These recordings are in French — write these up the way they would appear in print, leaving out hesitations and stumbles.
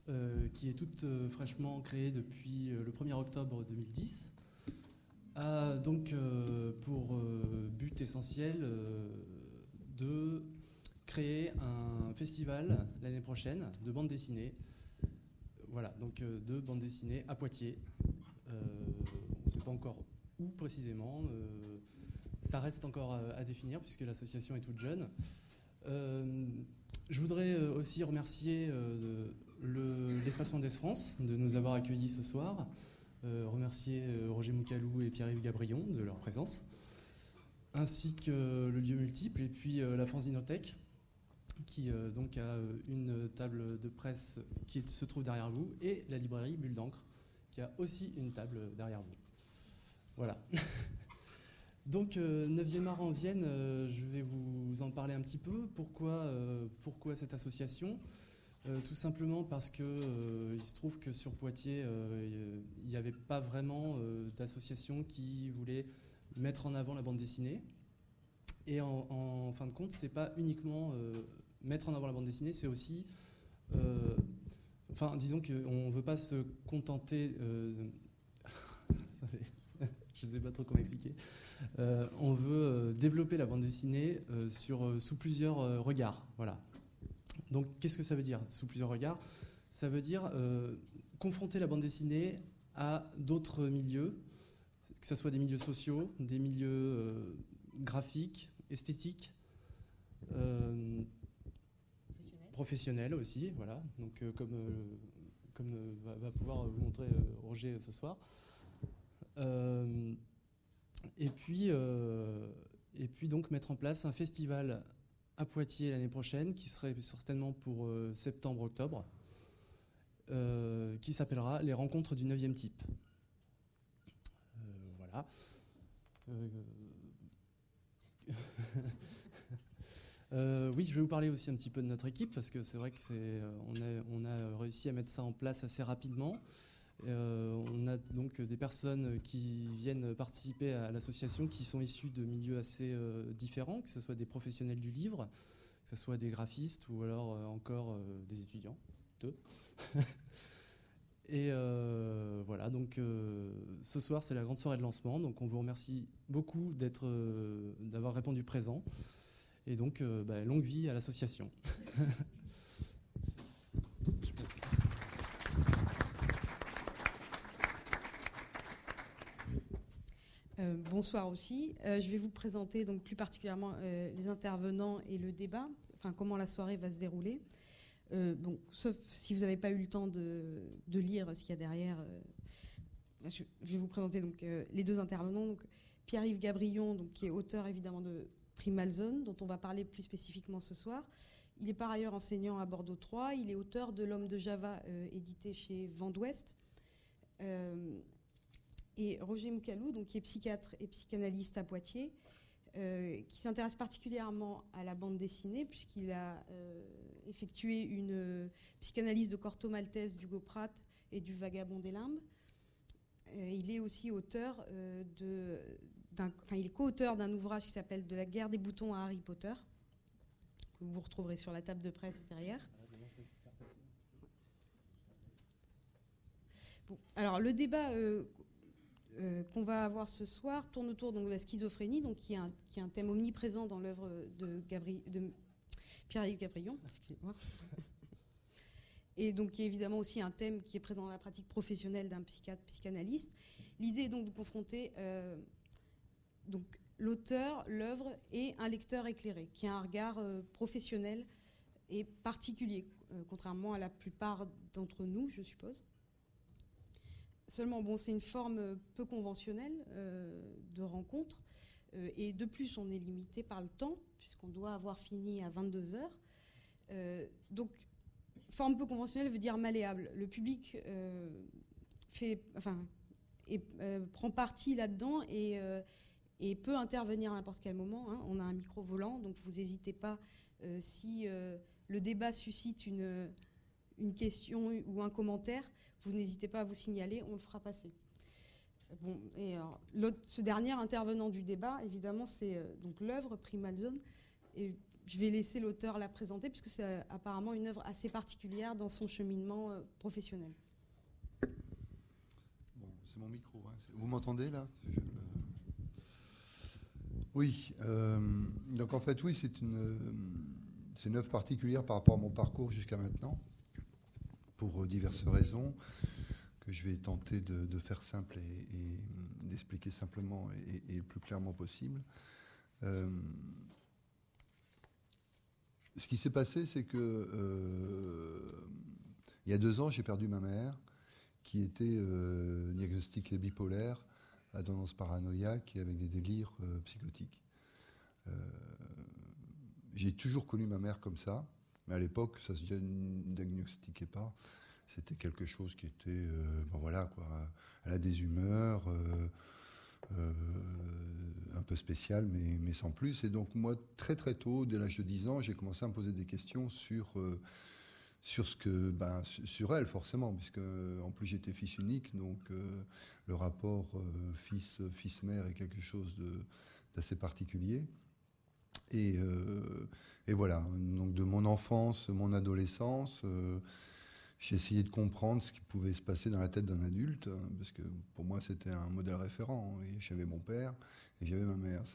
qui est toute fraîchement créée depuis le 1er octobre 2010, a donc pour but essentiel de créer un festival l'année prochaine de bande dessinée. Voilà, donc de bande dessinée à Poitiers. On ne sait pas encore où précisément. Ça reste encore à définir puisque l'association est toute jeune. Je voudrais aussi remercier l'Espace Mendès France de nous avoir accueillis ce soir. Remercier Roger Moukalou et Pierre-Yves Gabrion de leur présence, ainsi que le lieu multiple et puis la Fanzinothèque qui donc a une table de presse qui se trouve derrière vous et la librairie Bulle d'encre qui a aussi une table derrière vous. Voilà. Donc 9e art en Vienne, je vais vous en parler un petit peu. Pourquoi cette association ? Tout simplement parce que il se trouve que sur Poitiers, il n'y avait pas vraiment d'association qui voulait mettre en avant la bande dessinée. Et en fin de compte, c'est pas uniquement mettre en avant la bande dessinée, c'est aussi, disons qu'on ne veut pas se contenter. Je ne sais pas trop comment expliquer. On veut développer la bande dessinée sous plusieurs regards. Voilà. Donc, qu'est-ce que ça veut dire, sous plusieurs regards ? Ça veut dire confronter la bande dessinée à d'autres milieux, que ce soit des milieux sociaux, des milieux graphiques, esthétiques, professionnels aussi. Voilà. Donc, comme va pouvoir vous montrer Roger ce soir. Et puis donc mettre en place un festival à Poitiers l'année prochaine, qui serait certainement pour septembre-octobre, qui s'appellera les rencontres du 9e type. Voilà. Oui, je vais vous parler aussi un petit peu de notre équipe, parce que c'est vrai que on a réussi à mettre ça en place assez rapidement. On a donc des personnes qui viennent participer à l'association qui sont issues de milieux assez différents, que ce soit des professionnels du livre, que ce soit des graphistes ou alors encore des étudiants. Et voilà, donc ce soir c'est la grande soirée de lancement, donc on vous remercie beaucoup d'avoir répondu présent. Et donc longue vie à l'association. Bonsoir aussi. Je vais vous présenter donc plus particulièrement les intervenants et le débat, enfin comment la soirée va se dérouler. Sauf si vous n'avez pas eu le temps de lire ce qu'il y a derrière. Je vais vous présenter donc les deux intervenants. Donc Pierre-Yves Gabrion, donc qui est auteur évidemment de Primal Zone, dont on va parler plus spécifiquement ce soir. Il est par ailleurs enseignant à Bordeaux 3. Il est auteur de L'Homme de Java, édité chez Vent d'Ouest. Et Roger Moukalou, donc, qui est psychiatre et psychanalyste à Poitiers, qui s'intéresse particulièrement à la bande dessinée, puisqu'il a effectué une psychanalyse de Corto Maltese d'Hugo Pratt et du Vagabond des Limbes. Il est aussi auteur il est co-auteur d'un ouvrage qui s'appelle De la guerre des boutons à Harry Potter, que vous retrouverez sur la table de presse derrière. Bon, alors le débat qu'on va avoir ce soir tourne autour donc, de la schizophrénie, donc, qui est un thème omniprésent dans l'œuvre de Pierre-Yves Gabrion. Excusez-moi. Et donc qui est évidemment aussi un thème qui est présent dans la pratique professionnelle d'un psychiatre psychanalyste. L'idée est donc de confronter donc, l'auteur, l'œuvre et un lecteur éclairé, qui a un regard professionnel et particulier, contrairement à la plupart d'entre nous, je suppose. Seulement, c'est une forme peu conventionnelle de rencontre. Et de plus, on est limité par le temps, puisqu'on doit avoir fini à 22 heures. Donc, forme peu conventionnelle veut dire malléable. Le public prend parti là-dedans et peut intervenir à n'importe quel moment. Hein. On a un micro volant, donc vous n'hésitez pas si le débat suscite une question ou un commentaire, vous n'hésitez pas à vous signaler, on le fera passer. Bon, et alors, ce dernier intervenant du débat, évidemment, c'est donc l'œuvre Primal Zone. Et je vais laisser l'auteur la présenter, puisque c'est apparemment une œuvre assez particulière dans son cheminement professionnel. Bon, c'est mon micro. Hein. Vous m'entendez là ? Oui. Donc en fait, oui, c'est une œuvre particulière par rapport à mon parcours jusqu'à maintenant, pour diverses raisons que je vais tenter de faire simple et d'expliquer simplement et le plus clairement possible. Ce qui s'est passé, c'est que il y a 2 ans, j'ai perdu ma mère, qui était diagnostiquée bipolaire, à tendance paranoïaque et avec des délires psychotiques. J'ai toujours connu ma mère comme ça, mais à l'époque, ça se diagnostiquait pas. C'était quelque chose qui était, ben voilà quoi. Elle a des humeurs un peu spéciales, mais sans plus. Et donc moi, très très tôt, dès l'âge de 10 ans, j'ai commencé à me poser des questions sur sur elle forcément, puisque en plus j'étais fils unique, donc le rapport fils-mère est quelque chose d'assez particulier. Et voilà, donc de mon enfance, mon adolescence, j'ai essayé de comprendre ce qui pouvait se passer dans la tête d'un adulte, parce que pour moi c'était un modèle référent. Et j'avais mon père et j'avais ma mère.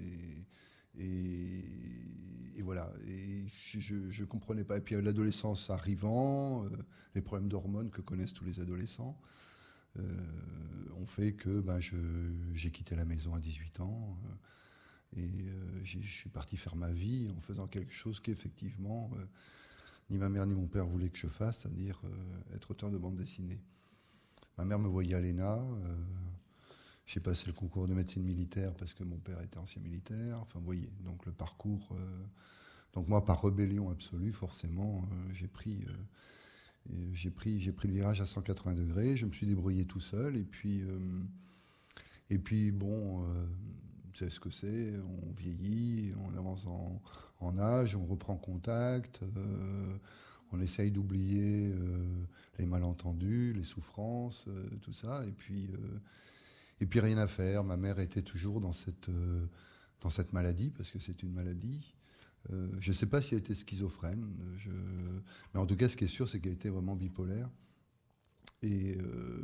Et voilà, et je comprenais pas. Et puis l'adolescence arrivant, les problèmes d'hormones que connaissent tous les adolescents ont fait que j'ai quitté la maison à 18 ans et je suis parti faire ma vie en faisant quelque chose qu'effectivement ni ma mère ni mon père voulaient que je fasse, c'est-à-dire être auteur de bande dessinée. Ma mère me voyait à l'ENA. J'ai passé le concours de médecine militaire parce que mon père était ancien militaire. Enfin, vous voyez, donc le parcours. Donc moi, par rébellion absolue, forcément, j'ai pris le virage à 180 degrés. Je me suis débrouillé tout seul. Et puis bon, vous savez ce que c'est. On vieillit, on avance en âge, on reprend contact. On essaye d'oublier les malentendus, les souffrances, tout ça. Et puis rien à faire. Ma mère était toujours dans cette maladie, parce que c'est une maladie. Je ne sais pas si elle était schizophrène, mais en tout cas, ce qui est sûr, c'est qu'elle était vraiment bipolaire. Et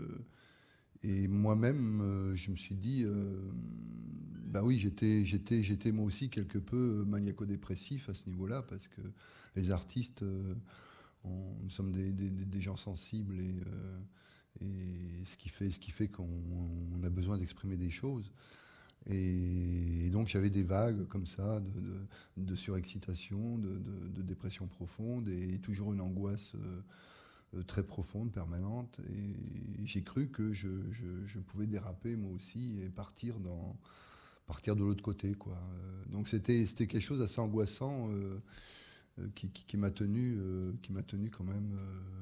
moi-même, je me suis dit, oui, j'étais moi aussi quelque peu maniaco-dépressif à ce niveau-là, parce que les artistes, nous sommes des gens sensibles et ce qui fait qu'on a besoin d'exprimer des choses. Et donc j'avais des vagues comme ça de surexcitation, de dépression profonde et toujours une angoisse très profonde, permanente. Et j'ai cru que je pouvais déraper moi aussi et partir de l'autre côté, quoi. Donc c'était quelque chose d'assez angoissant qui m'a tenu quand même.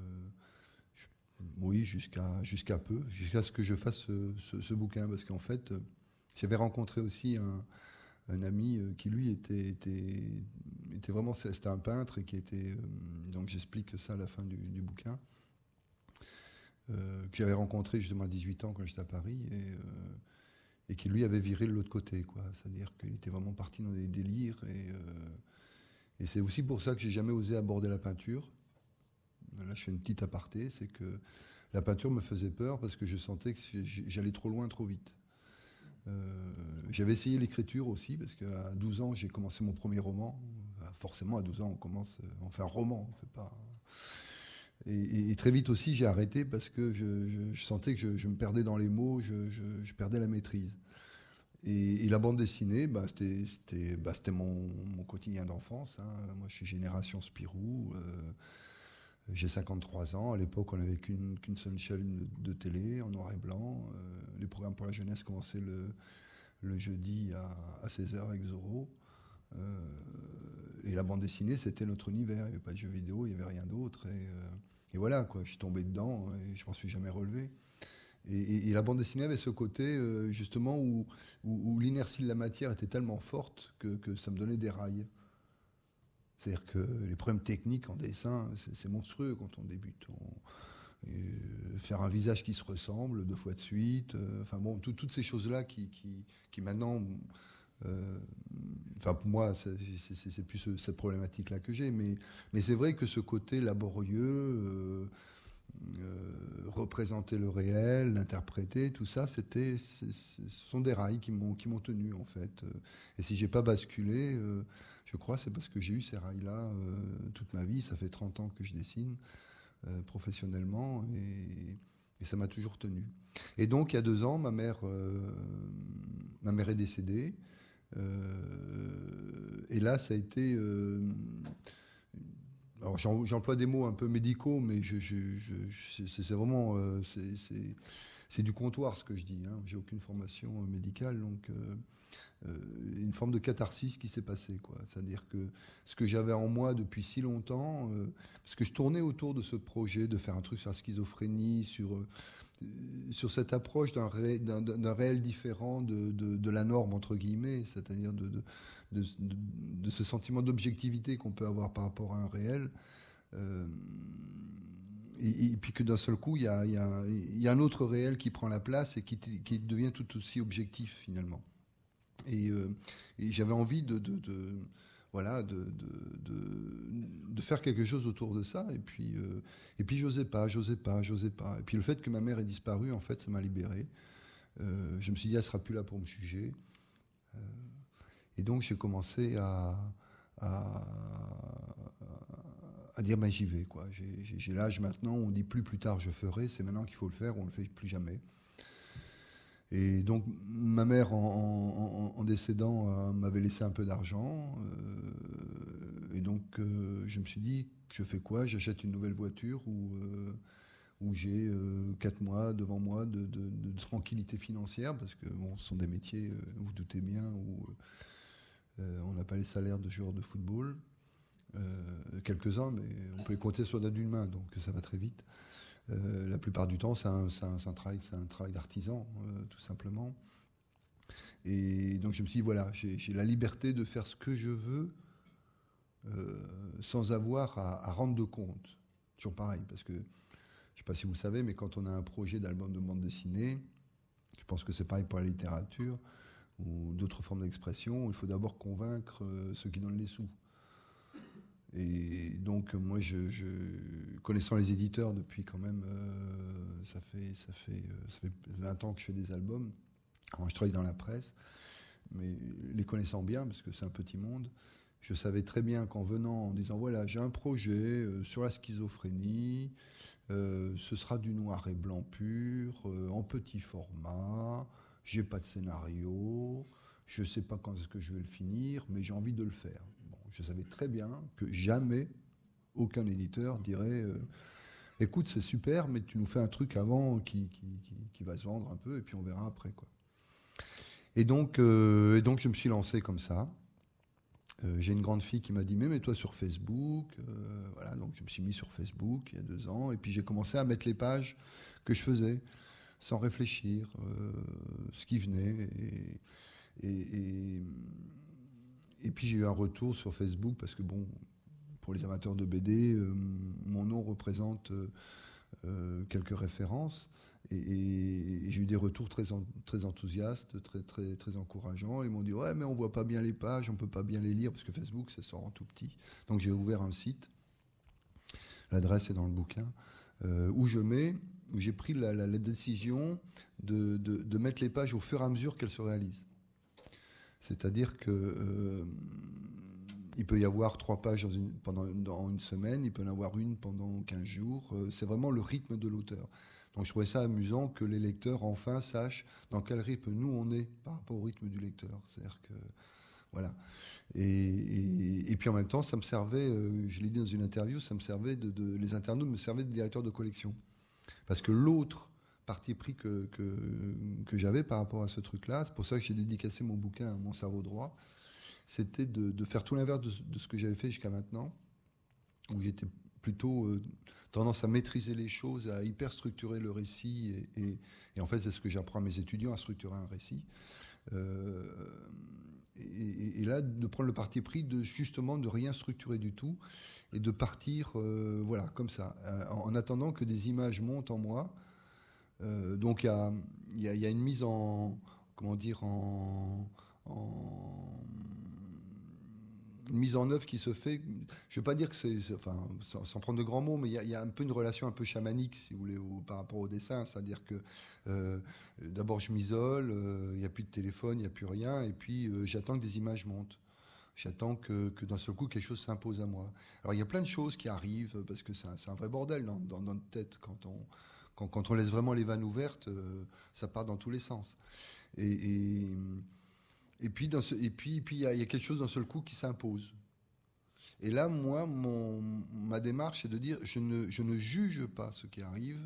Oui, jusqu'à ce que je fasse ce bouquin, parce qu'en fait, j'avais rencontré aussi un ami qui lui était vraiment, c'était un peintre et qui était, donc j'explique ça à la fin du bouquin, que j'avais rencontré justement à 18 ans quand j'étais à Paris et qui lui avait viré de l'autre côté, quoi. C'est-à-dire qu'il était vraiment parti dans des délires et c'est aussi pour ça que j'ai jamais osé aborder la peinture. Là, je fais une petite aparté, c'est que la peinture me faisait peur parce que je sentais que j'allais trop loin, trop vite. J'avais essayé l'écriture aussi, parce qu'à 12 ans, j'ai commencé mon premier roman. Forcément, à 12 ans, on fait un roman, on fait pas. Et très vite aussi, j'ai arrêté parce que je sentais que je me perdais dans les mots, je perdais la maîtrise. Et la bande dessinée, c'était mon quotidien d'enfance, hein. Moi, je suis génération Spirou. J'ai 53 ans. À l'époque, on n'avait qu'une seule chaîne de télé en noir et blanc. Les programmes pour la jeunesse commençaient le jeudi à 16h avec Zorro. Et la bande dessinée, c'était notre univers. Il n'y avait pas de jeux vidéo, il n'y avait rien d'autre. Et voilà, quoi. Je suis tombé dedans et je ne m'en suis jamais relevé. Et la bande dessinée avait ce côté, justement, où l'inertie de la matière était tellement forte que ça me donnait des rails. C'est-à-dire que les problèmes techniques en dessin, c'est monstrueux quand on débute. Faire un visage qui se ressemble 2 fois de suite, enfin bon, toutes ces choses-là qui maintenant Enfin, pour moi, c'est plus cette problématique-là que j'ai. Mais c'est vrai que ce côté laborieux, représenter le réel, l'interpréter, tout ça, ce sont des rails qui m'ont tenu, en fait. Et si j'ai pas basculé, je crois, c'est parce que j'ai eu ces rails-là toute ma vie. Ça fait 30 ans que je dessine professionnellement et ça m'a toujours tenu. Et donc, il y a 2 ans, ma mère est décédée. Et là, ça a été... alors, j'emploie des mots un peu médicaux, mais c'est vraiment... c'est du comptoir, ce que je dis. Hein. J'ai aucune formation médicale, donc... une forme de catharsis qui s'est passée, quoi. C'est-à-dire que ce que j'avais en moi depuis si longtemps... parce que je tournais autour de ce projet de faire un truc sur la schizophrénie, sur cette approche d'un réel différent de la norme, entre guillemets, c'est-à-dire de ce sentiment d'objectivité qu'on peut avoir par rapport à un réel. Et puis que d'un seul coup, il y a un autre réel qui prend la place et qui devient tout aussi objectif, finalement. Et j'avais envie de faire quelque chose autour de ça, et puis j'osais pas. Et puis le fait que ma mère ait disparu, en fait, ça m'a libéré. Je me suis dit, elle sera plus là pour me juger. Et donc j'ai commencé à dire, ben, j'y vais, quoi. J'ai l'âge maintenant, on dit plus tard je ferai, c'est maintenant qu'il faut le faire, on le fait plus jamais. Et donc, ma mère, en décédant, m'avait laissé un peu d'argent. Et donc, je me suis dit, je fais quoi ? J'achète une nouvelle voiture où j'ai 4 mois devant moi de tranquillité financière, parce que bon, ce sont des métiers, vous doutez bien, où on n'a pas les salaires de joueurs de football. Quelques-uns, mais on peut les compter sur la d'une main, donc ça va très vite. La plupart du temps, c'est un travail d'artisan, tout simplement. Et donc je me suis dit, voilà, j'ai la liberté de faire ce que je veux sans avoir à rendre de compte. Toujours pareil, parce que, je ne sais pas si vous savez, mais quand on a un projet d'album de bande dessinée, je pense que c'est pareil pour la littérature ou d'autres formes d'expression, il faut d'abord convaincre ceux qui donnent les sous. Et donc, moi, connaissant les éditeurs depuis quand même, ça fait 20 ans que je fais des albums. Alors, je travaille dans la presse, mais les connaissant bien, parce que c'est un petit monde, je savais très bien qu'en venant, en disant, voilà, j'ai un projet sur la schizophrénie, ce sera du noir et blanc pur, en petit format, j'ai pas de scénario, je sais pas quand est-ce que je vais le finir, mais j'ai envie de le faire. Je savais très bien que jamais aucun éditeur dirait écoute, c'est super, mais tu nous fais un truc avant qui va se vendre un peu et puis on verra après, quoi. Et donc je me suis lancé comme ça. J'ai une grande fille qui m'a dit mais mets-toi sur Facebook. Voilà, donc je me suis mis sur Facebook il y a 2 ans et puis j'ai commencé à mettre les pages que je faisais sans réfléchir, ce qui venait et puis j'ai eu un retour sur Facebook parce que bon, pour les amateurs de BD, mon nom représente quelques références et j'ai eu des retours très enthousiastes, très encourageants. Ils m'ont dit ouais, mais on voit pas bien les pages, on peut pas bien les lire parce que Facebook ça sort en tout petit. Donc j'ai ouvert un site, l'adresse est dans le bouquin, où j'ai pris la décision de mettre les pages au fur et à mesure qu'elles se réalisent. C'est-à-dire que il peut y avoir 3 pages dans une semaine, il peut y en avoir une pendant 15 jours. C'est vraiment le rythme de l'auteur. Donc je trouvais ça amusant que les lecteurs enfin sachent dans quel rythme nous on est par rapport au rythme du lecteur. C'est-à-dire que voilà. Et puis en même temps, ça me servait, je l'ai dit dans une interview, ça me servait les internautes me servaient de directeur de collection. Parce que l'autre parti pris que j'avais par rapport à ce truc-là, c'est pour ça que j'ai dédicacé mon bouquin à mon cerveau droit, c'était de faire tout l'inverse de ce que j'avais fait jusqu'à maintenant, où j'étais plutôt tendance à maîtriser les choses, à hyper structurer le récit, et en fait c'est ce que j'apprends à mes étudiants, à structurer un récit. Et là, de prendre le parti pris justement de rien structurer du tout, et de partir voilà, comme ça, en attendant que des images montent en moi. Donc il y a une mise en une mise en œuvre qui se fait. Je ne veux pas dire que enfin, sans prendre de grands mots, mais il y a un peu une relation un peu chamanique, si vous voulez, par rapport au dessin. C'est-à-dire que d'abord je m'isole, il n'y a plus de téléphone, il n'y a plus rien, et puis j'attends que des images montent. J'attends que d'un seul coup quelque chose s'impose à moi. Alors il y a plein de choses qui arrivent parce que c'est un vrai bordel dans notre tête quand on laisse vraiment les vannes ouvertes, ça part dans tous les sens. Et puis il y a quelque chose d'un seul coup qui s'impose. Et là, moi, ma démarche, c'est de dire je ne juge pas ce qui arrive.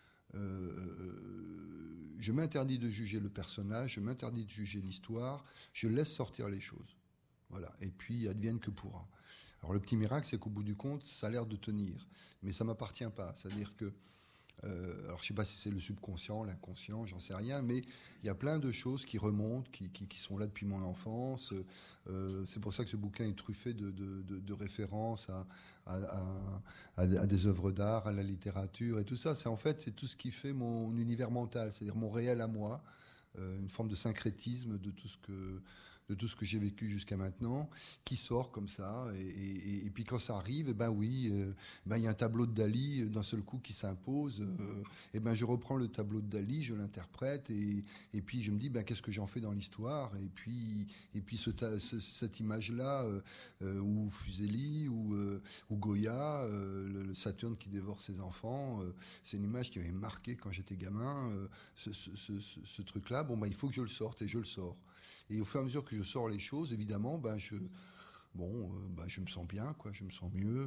Je m'interdis de juger le personnage, je m'interdis de juger l'histoire, je laisse sortir les choses. Voilà. Et puis, advienne que pourra. Alors, le petit miracle, c'est qu'au bout du compte, ça a l'air de tenir. Mais ça ne m'appartient pas. C'est-à-dire que, alors, je ne sais pas si c'est le subconscient, l'inconscient, j'en sais rien, mais il y a plein de choses qui remontent, qui sont là depuis mon enfance. C'est pour ça que ce bouquin est truffé de références à des œuvres d'art, à la littérature et tout ça. C'est tout ce qui fait mon univers mental, c'est-à-dire mon réel à moi, une forme de syncrétisme de tout ce que j'ai vécu jusqu'à maintenant, qui sort comme ça, et puis quand ça arrive, il y a un tableau de Dali d'un seul coup qui s'impose, je reprends le tableau de Dali, je l'interprète, et puis je me dis qu'est-ce que j'en fais dans l'histoire, et puis cette image-là, ou Fuseli, ou Goya, le Saturne qui dévore ses enfants, c'est une image qui m'avait marqué quand j'étais gamin, ce truc-là, il faut que je le sorte, et je le sors. Et au fur et à mesure que je sors les choses, évidemment, je me sens bien, quoi, je me sens mieux.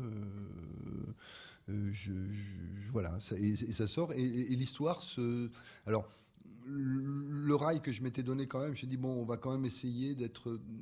Voilà, et ça sort. Et l'histoire alors, le rail que je m'étais donné quand même, je dis on va quand même essayer de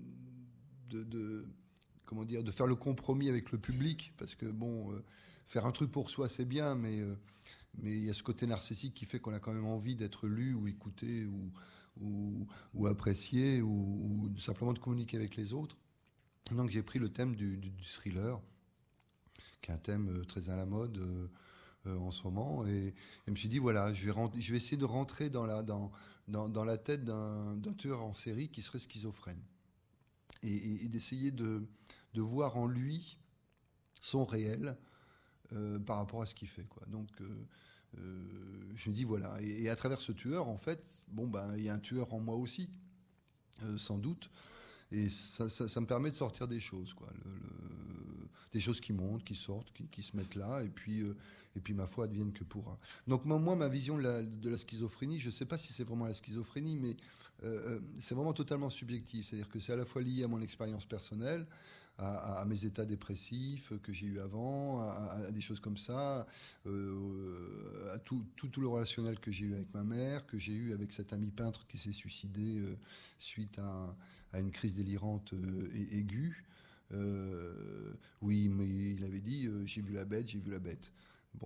faire le compromis avec le public, parce que faire un truc pour soi, c'est bien, mais il y a ce côté narcissique qui fait qu'on a quand même envie d'être lu ou écouté ou apprécié ou simplement de communiquer avec les autres. Donc j'ai pris le thème du thriller, qui est un thème très à la mode en ce moment, et je me suis dit voilà, je vais essayer de rentrer dans la tête d'un tueur en série qui serait schizophrène, et d'essayer de voir en lui son réel par rapport à ce qu'il fait, quoi. Donc je me dis voilà, et à travers ce tueur, en fait, il y a un tueur en moi aussi, sans doute, et ça me permet de sortir des choses, quoi, des choses qui montent, qui sortent, qui se mettent là, et puis ma foi advienne que pourra. Donc moi, ma vision de la schizophrénie, je ne sais pas si c'est vraiment la schizophrénie, mais c'est vraiment totalement subjectif, c'est-à-dire que c'est à la fois lié à mon expérience personnelle, à mes états dépressifs que j'ai eu avant, à des choses comme ça, à tout le relationnel que j'ai eu avec ma mère, que j'ai eu avec cet ami peintre qui s'est suicidé suite à une crise délirante aiguë. Oui, mais il avait dit j'ai vu la bête, j'ai vu la bête. Bon,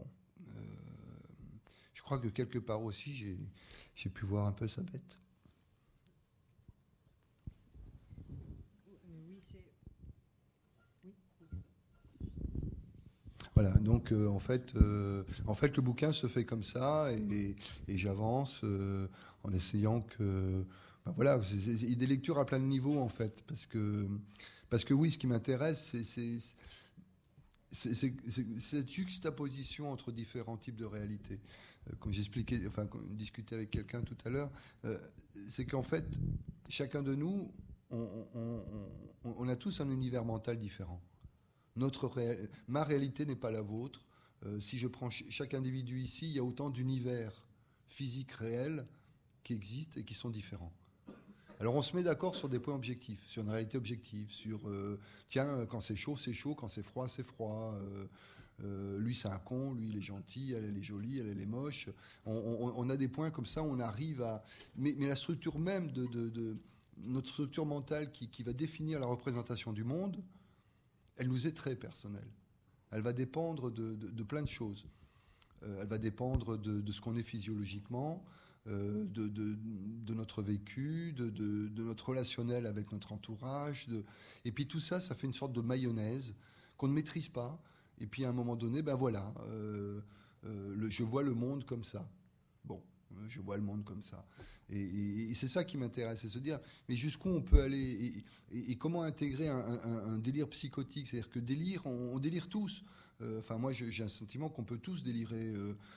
je crois que quelque part aussi j'ai pu voir un peu sa bête. Voilà, donc en fait, le bouquin se fait comme ça, et j'avance en essayant que, voilà, c'est des lectures à plein de niveaux, en fait, parce que oui, ce qui m'intéresse, c'est cette juxtaposition entre différents types de réalités. Comme j'expliquais, comme je discutais avec quelqu'un tout à l'heure, c'est qu'en fait, chacun de nous, on a tous un univers mental différent. Ma réalité n'est pas la vôtre. Si je prends chaque individu ici, il y a autant d'univers physiques réels qui existent et qui sont différents. Alors on se met d'accord sur des points objectifs, sur une réalité objective, sur quand c'est chaud, quand c'est froid, c'est froid. Lui c'est un con, lui il est gentil, elle est jolie, elle est moche. On a des points comme ça, on arrive à. Mais la structure même de notre structure mentale qui va définir la représentation du monde, elle nous est très personnelle. Elle va dépendre de plein de choses. Elle va dépendre de ce qu'on est physiologiquement, de notre vécu, de notre relationnel avec notre entourage. Et puis tout ça, ça fait une sorte de mayonnaise qu'on ne maîtrise pas. Et puis à un moment donné, je vois le monde comme ça. Bon, Je vois le monde comme ça. Et c'est ça qui m'intéresse, c'est se dire, mais jusqu'où on peut aller et comment intégrer un délire psychotique. C'est-à-dire que délire, on délire tous. Enfin, moi, j'ai un sentiment qu'on peut tous délirer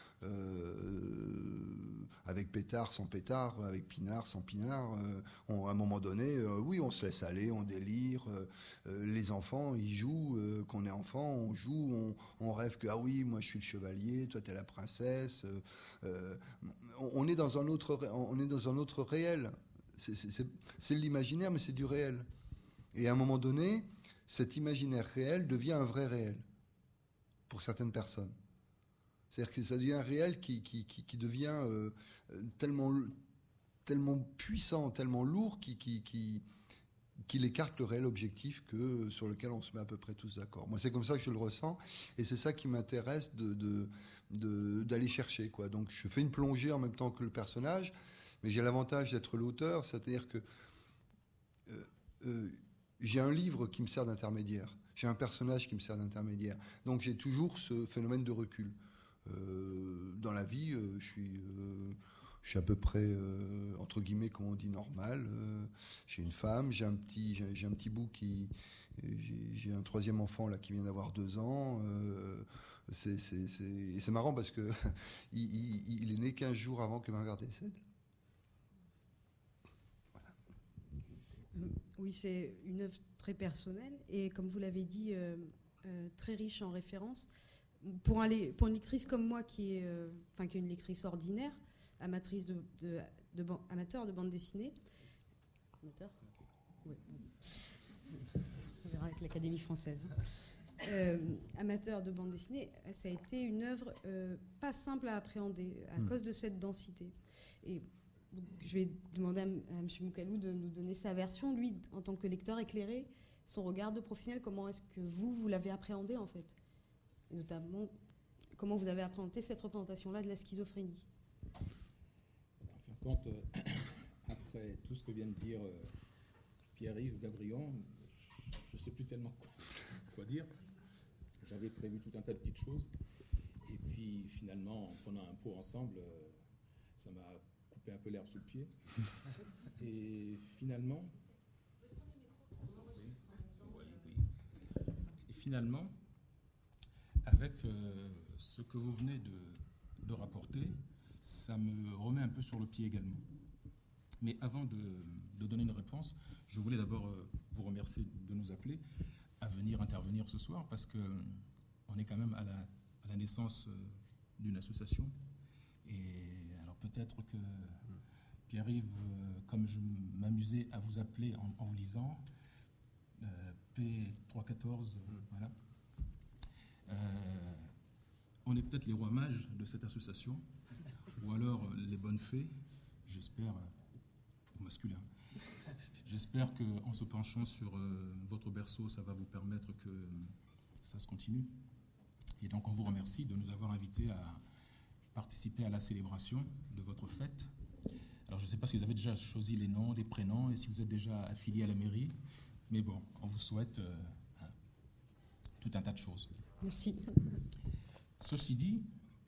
avec pétard, sans pétard, avec pinard, sans pinard. À un moment donné, oui, on se laisse aller, on délire. Les enfants, ils jouent. Quand on est enfant, on joue, on rêve que, ah oui, moi, je suis le chevalier, toi, t'es la princesse. On est dans un autre réel. C'est de l'imaginaire, mais c'est du réel. Et à un moment donné, cet imaginaire réel devient un vrai réel pour certaines personnes. C'est-à-dire que ça devient un réel qui devient tellement puissant, tellement lourd, qu'il écarte le réel objectif sur lequel on se met à peu près tous d'accord. Moi, c'est comme ça que je le ressens, et c'est ça qui m'intéresse d'aller chercher, quoi. Donc, je fais une plongée en même temps que le personnage, mais j'ai l'avantage d'être l'auteur, c'est-à-dire que j'ai un livre qui me sert d'intermédiaire. J'ai un personnage qui me sert d'intermédiaire. Donc j'ai toujours ce phénomène de recul. Dans la vie, je suis à peu près, entre guillemets, comme on dit, normal. J'ai une femme, j'ai un petit bout j'ai un troisième enfant là qui vient d'avoir 2 ans. Et c'est marrant parce que il est né 15 jours avant que ma mère décède. Oui, c'est une œuvre très personnelle et, comme vous l'avez dit, très riche en références. Pour une lectrice comme moi, qui est une lectrice ordinaire, amateur de bande dessinée, amateur, oui. On verra avec l'Académie française. Amateur de bande dessinée, ça a été une œuvre pas simple à appréhender à cause de cette densité. Et donc, je vais demander à M. Moukalou de nous donner sa version, lui, en tant que lecteur éclairé, son regard de professionnel. Comment est-ce que vous l'avez appréhendé, en fait? Et notamment, comment vous avez appréhendé cette représentation-là de la schizophrénie? En fin de compte, après tout ce que vient de dire Pierre-Yves Gabrion, je ne sais plus tellement quoi dire. J'avais prévu tout un tas de petites choses. Et puis, finalement, en prenant un pot ensemble, ça m'a coupé un peu l'herbe sous le pied. Et finalement... avec ce que vous venez de rapporter, ça me remet un peu sur le pied également. Mais avant de donner une réponse, je voulais d'abord vous remercier de nous appeler à venir intervenir ce soir, parce qu'on est quand même à la naissance d'une association. Et alors peut-être que Pierre-Yves, comme je m'amusais à vous appeler en vous lisant, P314, voilà. On est peut-être les rois mages de cette association, ou alors les bonnes fées, j'espère, au masculin. J'espère qu'en se penchant sur votre berceau, ça va vous permettre que ça se continue. Et donc on vous remercie de nous avoir invités à participer à la célébration de votre fête. Alors je ne sais pas si vous avez déjà choisi les noms, les prénoms, et si vous êtes déjà affilié à la mairie, mais bon, on vous souhaite tout un tas de choses. Merci. Ceci dit,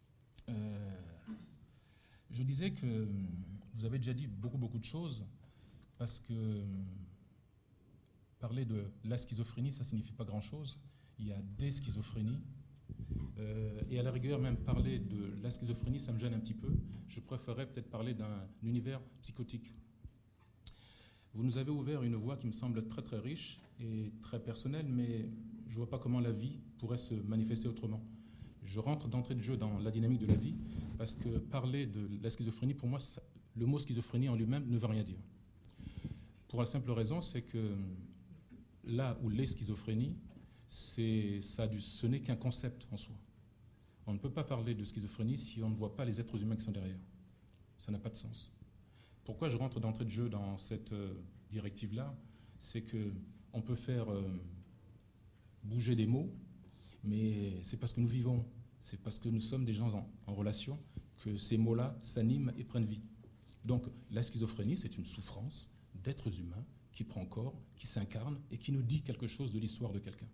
je disais que vous avez déjà dit beaucoup de choses, parce que parler de la schizophrénie, ça ne signifie pas grand-chose. Il y a des schizophrénies. Et à la rigueur, même parler de la schizophrénie, ça me gêne un petit peu. Je préférerais peut-être parler d'un univers psychotique. Vous nous avez ouvert une voie qui me semble très très riche et très personnelle, mais je ne vois pas comment la vie pourrait se manifester autrement. Je rentre d'entrée de jeu dans la dynamique de la vie, parce que parler de la schizophrénie, pour moi, le mot schizophrénie en lui-même ne veut rien dire. Pour la simple raison, c'est que là où les schizophrénies, ce n'est qu'un concept en soi. On ne peut pas parler de schizophrénie si on ne voit pas les êtres humains qui sont derrière. Ça n'a pas de sens. Pourquoi je rentre d'entrée de jeu dans cette directive-là? C'est qu'on peut faire bouger des mots, mais c'est parce que nous vivons, c'est parce que nous sommes des gens en relation que ces mots-là s'animent et prennent vie. Donc la schizophrénie, c'est une souffrance d'êtres humains qui prend corps, qui s'incarne et qui nous dit quelque chose de l'histoire de quelqu'un.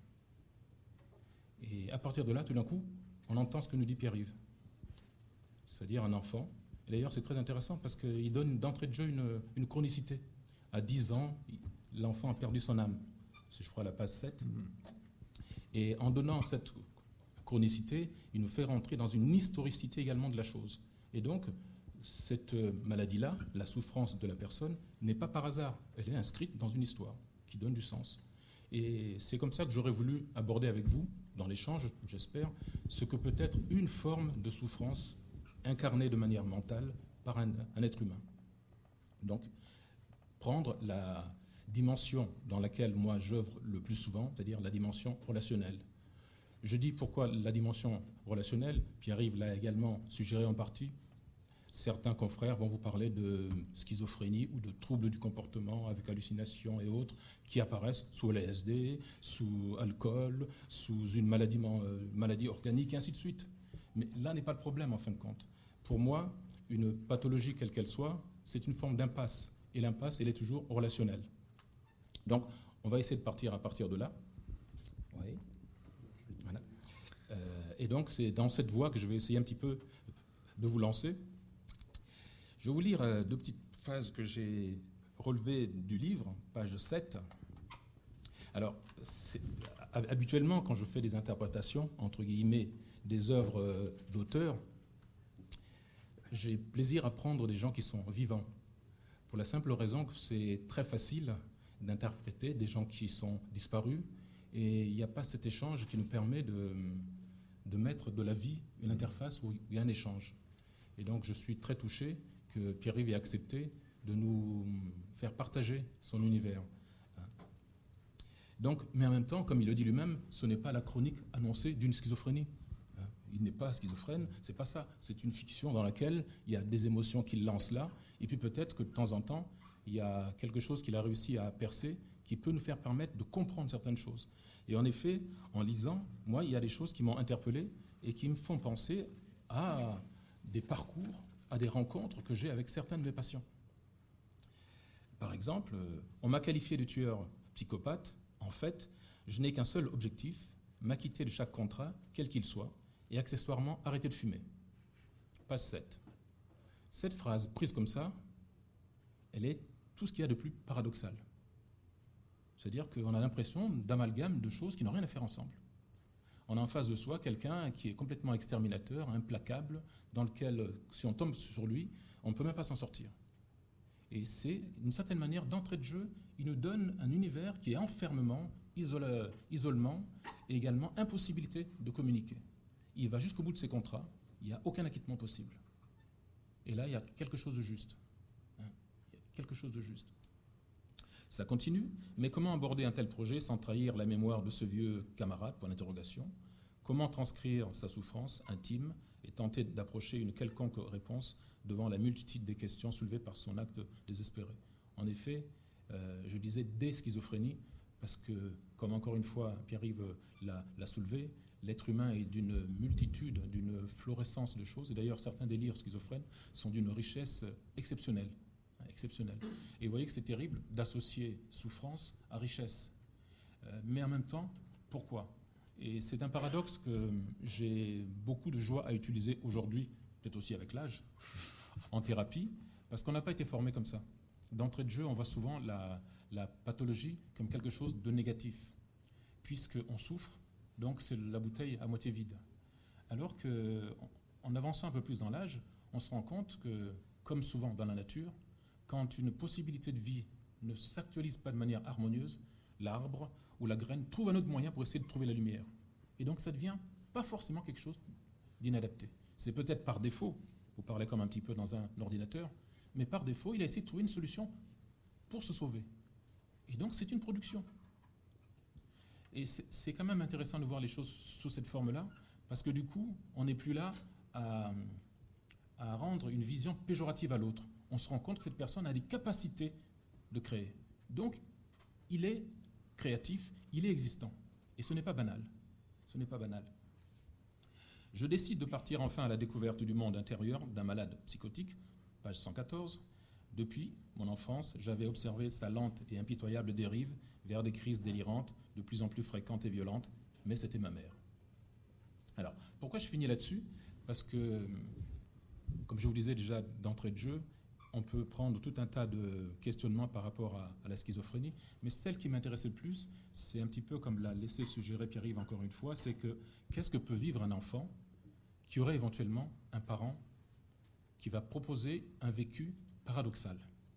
Et à partir de là, tout d'un coup, on entend ce que nous dit Pierre-Yves. C'est-à-dire un enfant Et d'ailleurs, c'est très intéressant parce qu'il donne d'entrée de jeu une chronicité. À 10 ans, l'enfant a perdu son âme. C'est, je crois, la page 7. Et en donnant cette chronicité, il nous fait rentrer dans une historicité également de la chose. Et donc, cette maladie-là, la souffrance de la personne, n'est pas par hasard. Elle est inscrite dans une histoire qui donne du sens. Et c'est comme ça que j'aurais voulu aborder avec vous, dans l'échange, j'espère, ce que peut être une forme de souffrance incarnée de manière mentale par un être humain. Donc, prendre la dimension dans laquelle moi j'œuvre le plus souvent, c'est-à-dire la dimension relationnelle. Je dis pourquoi la dimension relationnelle, Pierre-Yves l'a également suggéré en partie. Certains confrères vont vous parler de schizophrénie ou de troubles du comportement avec hallucinations et autres qui apparaissent sous LSD, sous alcool, sous une maladie organique et ainsi de suite. Mais là n'est pas le problème en fin de compte. Pour moi, une pathologie quelle qu'elle soit, c'est une forme d'impasse. Et l'impasse, elle est toujours relationnelle. Donc, on va essayer de partir à partir de là. Oui. Voilà. Et donc, c'est dans cette voie que je vais essayer un petit peu de vous lancer. Je vais vous lire 2 petites phrases que j'ai relevées du livre, page 7. Alors, habituellement, quand je fais des interprétations, entre guillemets, des œuvres d'auteurs, j'ai plaisir à prendre des gens qui sont vivants. Pour la simple raison que c'est très facile d'interpréter des gens qui sont disparus et il n'y a pas cet échange qui nous permet de mettre de la vie, une interface où il y a un échange. Et donc je suis très touché que Pierre-Yves ait accepté de nous faire partager son univers. Donc, mais en même temps, comme il le dit lui-même, ce n'est pas la chronique annoncée d'une schizophrénie. Il n'est pas schizophrène, c'est pas ça. C'est une fiction dans laquelle il y a des émotions qu'il lance là, et puis peut-être que de temps en temps, il y a quelque chose qu'il a réussi à percer qui peut nous faire permettre de comprendre certaines choses. Et en effet, en lisant, moi, il y a des choses qui m'ont interpellé et qui me font penser à des parcours, à des rencontres que j'ai avec certains de mes patients. Par exemple, on m'a qualifié de tueur psychopathe. En fait, je n'ai qu'un seul objectif, m'acquitter de chaque contrat, quel qu'il soit, et accessoirement arrêter de fumer. Page 7. Cette phrase, prise comme ça, elle est tout ce qu'il y a de plus paradoxal. C'est-à-dire qu'on a l'impression d'amalgame de choses qui n'ont rien à faire ensemble. On a en face de soi quelqu'un qui est complètement exterminateur, implacable, dans lequel, si on tombe sur lui, on ne peut même pas s'en sortir. Et c'est, d'une certaine manière, d'entrée de jeu, il nous donne un univers qui est enfermement, isolement, et également impossibilité de communiquer. Il va jusqu'au bout de ses contrats, il n'y a aucun acquittement possible. Et là, il y a quelque chose de juste. Il y a quelque chose de juste. Ça continue, mais comment aborder un tel projet sans trahir la mémoire de ce vieux camarade, point d'interrogation ? Comment transcrire sa souffrance intime et tenter d'approcher une quelconque réponse devant la multitude des questions soulevées par son acte désespéré ? En effet, je disais des schizophrénies, parce que, comme encore une fois Pierre-Yves l'a soulevé, l'être humain est d'une multitude, d'une florescence de choses. Et d'ailleurs, certains délires schizophrènes sont d'une richesse exceptionnelle. Et vous voyez que c'est terrible d'associer souffrance à richesse. Mais en même temps, pourquoi ? Et c'est un paradoxe que j'ai beaucoup de joie à utiliser aujourd'hui, peut-être aussi avec l'âge, en thérapie, parce qu'on n'a pas été formé comme ça. D'entrée de jeu, on voit souvent la pathologie comme quelque chose de négatif, puisqu'on souffre, donc c'est la bouteille à moitié vide. Alors qu'en avançant un peu plus dans l'âge, on se rend compte que, comme souvent dans la nature, quand une possibilité de vie ne s'actualise pas de manière harmonieuse, l'arbre ou la graine trouve un autre moyen pour essayer de trouver la lumière. Et donc ça ne devient pas forcément quelque chose d'inadapté. C'est peut-être par défaut, vous parlez comme un petit peu dans un ordinateur, mais par défaut, il a essayé de trouver une solution pour se sauver. Et donc c'est une production. Et c'est quand même intéressant de voir les choses sous cette forme-là, parce que du coup, on n'est plus là à rendre une vision péjorative à l'autre. On se rend compte que cette personne a des capacités de créer. Donc, il est créatif, il est existant. Et ce n'est pas banal. Ce n'est pas banal. Je décide de partir enfin à la découverte du monde intérieur d'un malade psychotique, page 114. Depuis mon enfance, j'avais observé sa lente et impitoyable dérive vers des crises délirantes, de plus en plus fréquentes et violentes, mais c'était ma mère. Alors, pourquoi je finis là-dessus ? Parce que comme je vous disais déjà d'entrée de jeu, on peut prendre tout un tas de questionnements par rapport à la schizophrénie, mais celle qui m'intéressait le plus, c'est un petit peu comme l'a laissé suggérer Pierre-Yves encore une fois, c'est que qu'est-ce que peut vivre un enfant qui aurait éventuellement un parent qui va proposer un vécu paradoxal.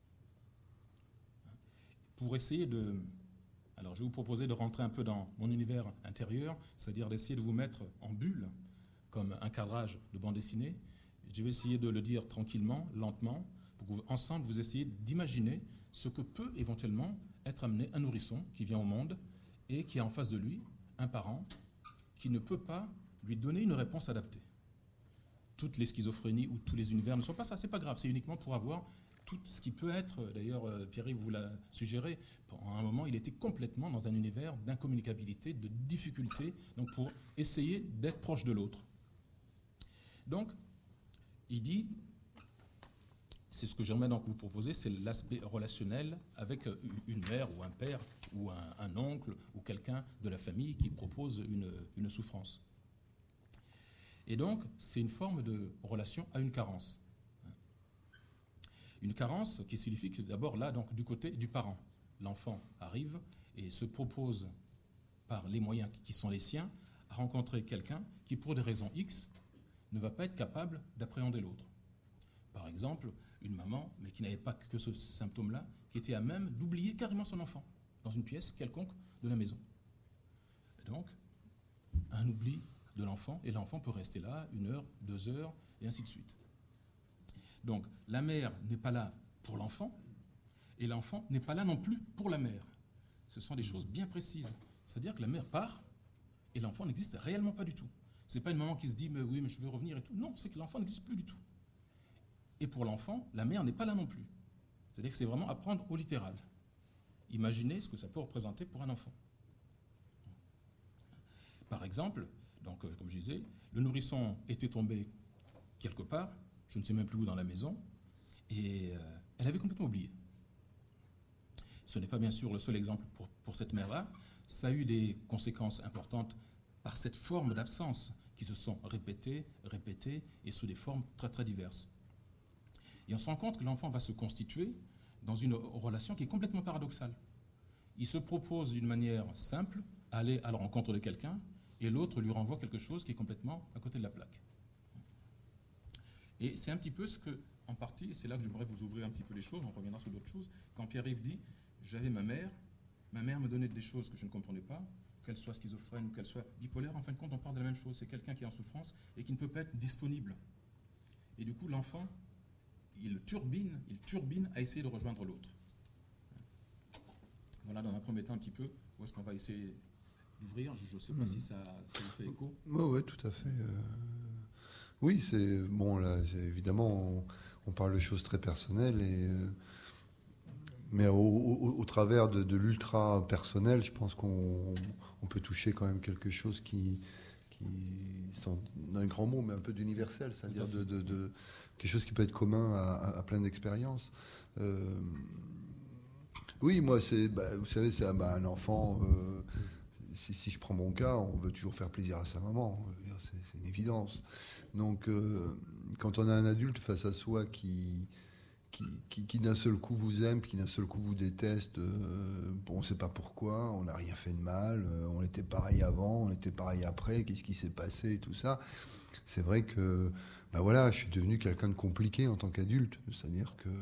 Pour essayer de... Alors, je vais vous proposer de rentrer un peu dans mon univers intérieur, c'est-à-dire d'essayer de vous mettre en bulle, comme un cadrage de bande dessinée. Je vais essayer de le dire tranquillement, lentement, pour que ensemble, vous essayiez d'imaginer ce que peut éventuellement être amené un nourrisson qui vient au monde et qui a en face de lui un parent qui ne peut pas lui donner une réponse adaptée. Toutes les schizophrénies ou tous les univers ne sont pas ça, c'est pas grave, c'est uniquement pour avoir tout ce qui peut être, d'ailleurs Pierre-Yves vous l'a suggéré, pendant un moment il était complètement dans un univers d'incommunicabilité, de difficulté, donc pour essayer d'être proche de l'autre. Donc, il dit, c'est ce que j'aimerais donc vous proposer, c'est l'aspect relationnel avec une mère ou un père ou un oncle ou quelqu'un de la famille qui propose une souffrance. Et donc, c'est une forme de relation à une carence. Une carence qui signifie que d'abord là, donc, du côté du parent, l'enfant arrive et se propose par les moyens qui sont les siens à rencontrer quelqu'un qui, pour des raisons X, ne va pas être capable d'appréhender l'autre. Par exemple, une maman, mais qui n'avait pas que ce symptôme-là, qui était à même d'oublier carrément son enfant dans une pièce quelconque de la maison. Et donc, un oubli de l'enfant, et l'enfant peut rester là 1 heure, 2 heures, et ainsi de suite. Donc, la mère n'est pas là pour l'enfant, et l'enfant n'est pas là non plus pour la mère. Ce sont des choses bien précises. C'est-à-dire que la mère part, et l'enfant n'existe réellement pas du tout. Ce n'est pas une maman qui se dit « mais oui, mais je veux revenir et tout ». Non, c'est que l'enfant n'existe plus du tout. Et pour l'enfant, la mère n'est pas là non plus. C'est-à-dire que c'est vraiment à prendre au littéral. Imaginez ce que ça peut représenter pour un enfant. Par exemple, donc, comme je disais, le nourrisson était tombé quelque part, je ne sais même plus où dans la maison, et elle avait complètement oublié. Ce n'est pas bien sûr le seul exemple pour cette mère-là. Ça a eu des conséquences importantes par cette forme d'absence qui se sont répétées, et sous des formes très très diverses. Et on se rend compte que l'enfant va se constituer dans une relation qui est complètement paradoxale. Il se propose d'une manière simple à aller à la rencontre de quelqu'un, et l'autre lui renvoie quelque chose qui est complètement à côté de la plaque. Et c'est un petit peu ce que, en partie, c'est là que j'aimerais vous ouvrir un petit peu les choses, on reviendra sur d'autres choses, quand Pierre-Yves dit « j'avais ma mère me donnait des choses que je ne comprenais pas, qu'elle soit schizophrène ou qu'elle soit bipolaire, en fin de compte on parle de la même chose, c'est quelqu'un qui est en souffrance et qui ne peut pas être disponible. Et du coup l'enfant, il turbine à essayer de rejoindre l'autre. » Voilà dans un premier temps un petit peu où est-ce qu'on va essayer d'ouvrir. Je ne sais pas si ça vous fait écho. Oui, tout à fait. Oui, c'est bon là. Évidemment, on parle de choses très personnelles, mais au travers de l'ultra personnel, je pense qu'on peut toucher quand même quelque chose qui sans un grand mot, mais un peu d'universel, c'est-à-dire de quelque chose qui peut être commun à plein d'expériences. Oui, moi, vous savez, c'est un enfant. Si je prends mon cas, on veut toujours faire plaisir à sa maman. C'est une évidence. Donc, quand on a un adulte face à soi qui d'un seul coup vous aime, qui d'un seul coup vous déteste, on ne sait pas pourquoi, on n'a rien fait de mal, on était pareil avant, on était pareil après, qu'est-ce qui s'est passé et tout ça. C'est vrai que je suis devenu quelqu'un de compliqué en tant qu'adulte. C'est-à-dire que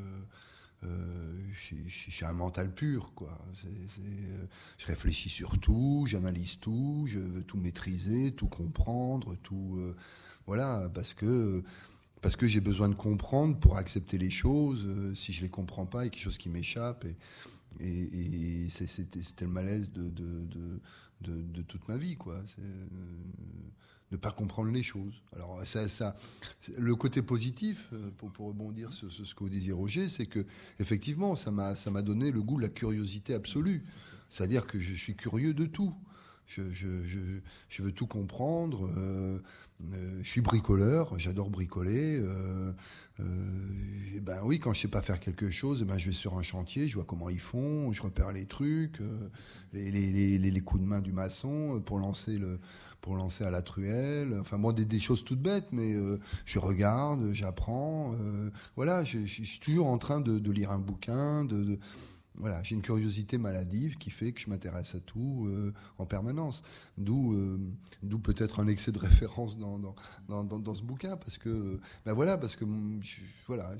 j'ai un mental pur, quoi. Je réfléchis sur tout, j'analyse tout, je veux tout maîtriser, tout comprendre, tout parce que j'ai besoin de comprendre pour accepter les choses. Si je les comprends pas, il y a quelque chose qui m'échappe, et c'était le malaise de toute ma vie, quoi. Ne pas comprendre les choses. Alors ça, le côté positif, pour rebondir sur ce que vous disiez, Roger, c'est que effectivement, ça m'a donné le goût de la curiosité absolue. C'est-à-dire que je suis curieux de tout. Je veux tout comprendre. Je suis bricoleur, j'adore bricoler. Et ben oui, quand je sais pas faire quelque chose, ben je vais sur un chantier, je vois comment ils font, je repère les trucs, les coups de main du maçon pour lancer à la truelle. Enfin bon, des choses toutes bêtes, mais je regarde, j'apprends. Voilà, je suis toujours en train de lire un bouquin, voilà, j'ai une curiosité maladive qui fait que je m'intéresse à tout en permanence. D'où peut-être un excès de référence dans ce bouquin, parce que voilà,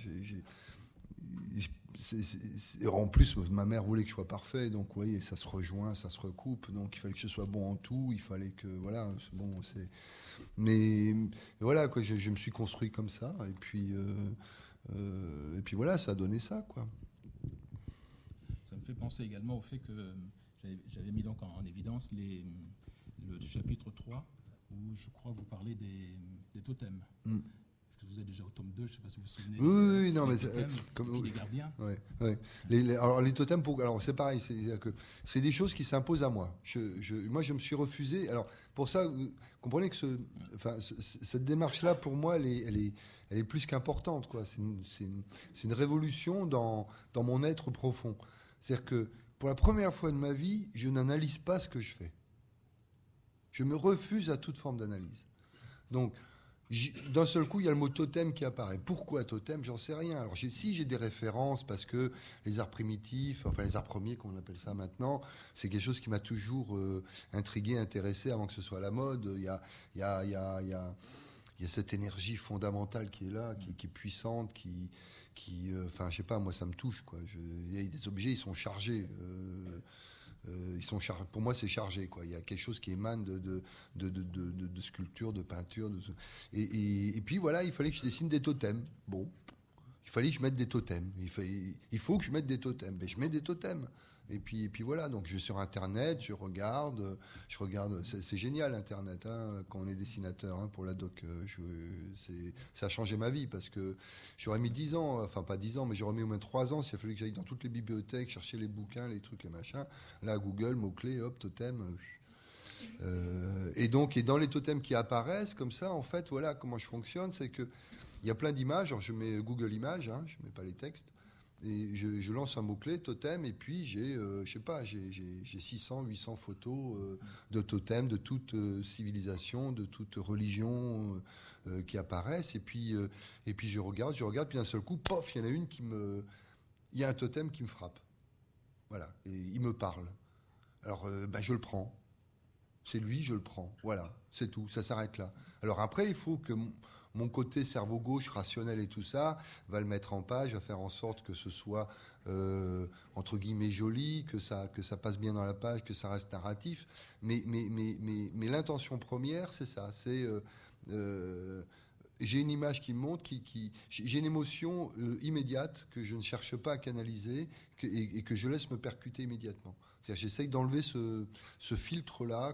en plus ma mère voulait que je sois parfait, donc vous voyez, ça se rejoint, ça se recoupe, donc il fallait que je sois bon en tout, il fallait que voilà, mais voilà quoi, je me suis construit comme ça, et puis voilà, ça a donné ça quoi. Ça me fait penser également au fait que j'avais mis donc en évidence le chapitre 3, où je crois vous parlez des totems. Parce que vous êtes déjà au tome 2, je ne sais pas si vous vous souvenez. Oui, non, des mais totems, comme et puis des gardiens. Ouais. Alors les totems, alors c'est pareil, c'est des choses qui s'imposent à moi. Moi, je me suis refusé. Alors pour ça, vous comprenez que cette démarche-là, pour moi, elle est plus qu'importante, quoi. C'est une révolution dans mon être profond. C'est-à-dire que pour la première fois de ma vie, je n'analyse pas ce que je fais. Je me refuse à toute forme d'analyse. Donc, d'un seul coup, il y a le mot totem qui apparaît. Pourquoi totem ? J'en sais rien. Alors, j'ai des références, parce que les arts primitifs, enfin les arts premiers, qu'on appelle ça maintenant, c'est quelque chose qui m'a toujours intrigué, intéressé, avant que ce soit à la mode. Il y a cette énergie fondamentale qui est là, qui est puissante, enfin, je sais pas, moi, ça me touche, quoi. Il y a des objets, ils sont chargés. Pour moi, c'est chargé, quoi. Il y a quelque chose qui émane de sculpture, de peinture. Et puis, voilà, il fallait que je dessine des totems. Bon, il fallait que je mette des totems. Il faut que je mette des totems. Mais je mets des totems. Et puis voilà, donc je vais sur Internet, je regarde, c'est génial Internet, hein, quand on est dessinateur, hein, pour la doc, ça a changé ma vie, parce que j'aurais mis 10 ans, enfin pas 10 ans, mais j'aurais mis au moins 3 ans s'il a fallu que j'aille dans toutes les bibliothèques, chercher les bouquins, les trucs, les machins. Là, Google, mots-clés, hop, totem. Et dans les totems qui apparaissent, comme ça, en fait, voilà comment je fonctionne, c'est que il y a plein d'images, alors je mets Google Images, hein, je mets pas les textes. Et je lance un mot-clé, totem, et puis j'ai 600, 800 photos de totems de toute civilisation, de toute religion qui apparaissent. Et puis je regarde, puis d'un seul coup, pof, il y en a une il y a un totem qui me frappe. Voilà, et il me parle. Alors, je le prends. C'est lui, je le prends. Voilà, c'est tout, ça s'arrête là. Alors après, il faut que mon côté cerveau gauche, rationnel et tout ça, va le mettre en page, va faire en sorte que ce soit, entre guillemets, joli, que ça passe bien dans la page, que ça reste narratif. Mais l'intention première, c'est ça. C'est j'ai une image qui me montre, j'ai une émotion immédiate que je ne cherche pas à canaliser et que je laisse me percuter immédiatement. C'est-à-dire, j'essaye d'enlever ce filtre-là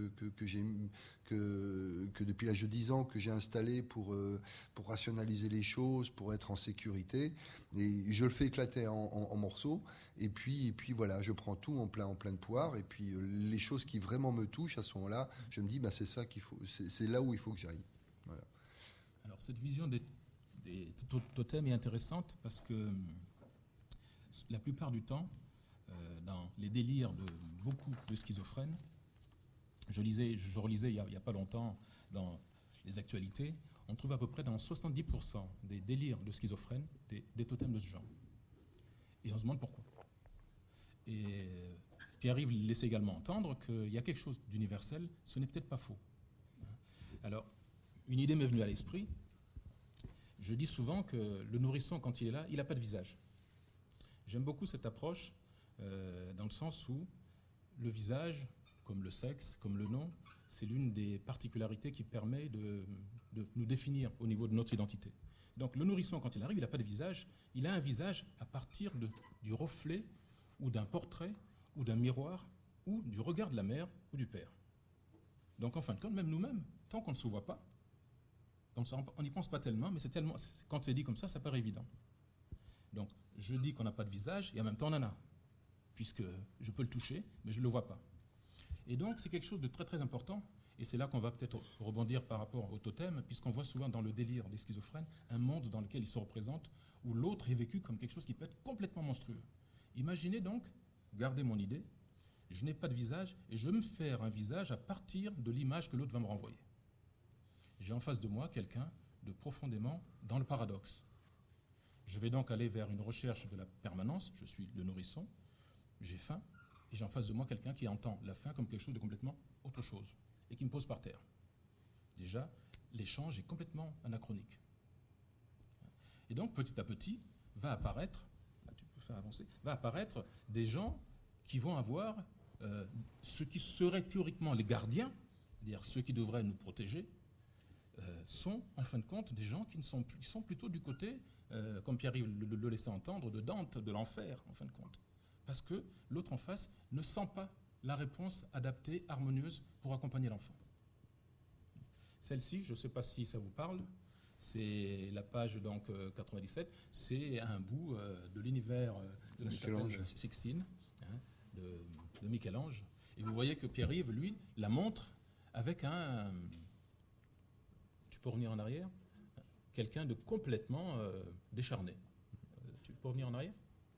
que depuis l'âge de 10 ans que j'ai installé pour rationaliser les choses, pour être en sécurité. Et je le fais éclater en morceaux. Et puis voilà, je prends tout en pleine poire. Et puis les choses qui vraiment me touchent, à ce moment-là, je me dis, c'est ça qu'il faut, c'est là où il faut que j'aille. Voilà. Alors cette vision des totems est intéressante parce que la plupart du temps, dans les délires de beaucoup de schizophrènes, je relisais il n'y a pas longtemps dans les actualités, on trouve à peu près dans 70% des délires de schizophrènes des totems de ce genre. Et on se demande pourquoi. Et Pierre-Yves laissait également entendre qu'il y a quelque chose d'universel, ce n'est peut-être pas faux. Alors, une idée m'est venue à l'esprit. Je dis souvent que le nourrisson, quand il est là, il n'a pas de visage. J'aime beaucoup cette approche dans le sens où le visage, comme le sexe, comme le nom, c'est l'une des particularités qui permet de nous définir au niveau de notre identité. Donc le nourrisson, quand il arrive, il n'a pas de visage. Il a un visage à partir du reflet ou d'un portrait ou d'un miroir ou du regard de la mère ou du père. Donc en fin de compte, même nous-mêmes, tant qu'on ne se voit pas, on n'y pense pas tellement, mais quand c'est dit comme ça paraît évident. Donc je dis qu'on n'a pas de visage et en même temps on en a, puisque je peux le toucher, mais je ne le vois pas. Et donc, c'est quelque chose de très très important. Et c'est là qu'on va peut-être rebondir par rapport au totem, puisqu'on voit souvent dans le délire des schizophrènes un monde dans lequel ils se représentent, où l'autre est vécu comme quelque chose qui peut être complètement monstrueux. Imaginez donc, gardez mon idée, je n'ai pas de visage et je vais me faire un visage à partir de l'image que l'autre va me renvoyer. J'ai en face de moi quelqu'un de profondément dans le paradoxe. Je vais donc aller vers une recherche de la permanence, je suis le nourrisson, j'ai faim, et j'ai en face de moi quelqu'un qui entend la faim comme quelque chose de complètement autre chose, et qui me pose par terre. Déjà, l'échange est complètement anachronique. Et donc, petit à petit, va apparaître des gens qui vont avoir ce qui seraient théoriquement les gardiens, c'est-à-dire ceux qui devraient nous protéger, sont en fin de compte des gens qui sont plutôt du côté, comme Pierre-Yves le laissait entendre, de Dante, de l'enfer, en fin de compte. Parce que l'autre en face ne sent pas la réponse adaptée, harmonieuse pour accompagner l'enfant. Celle-ci, je ne sais pas si ça vous parle, c'est la page donc, 97, c'est un bout de l'univers de la chapelle Sixtine, de Michel-Ange. Et vous voyez que Pierre-Yves, lui, la montre avec un... Tu peux revenir en arrière ? Quelqu'un de complètement décharné. Tu peux revenir en arrière ?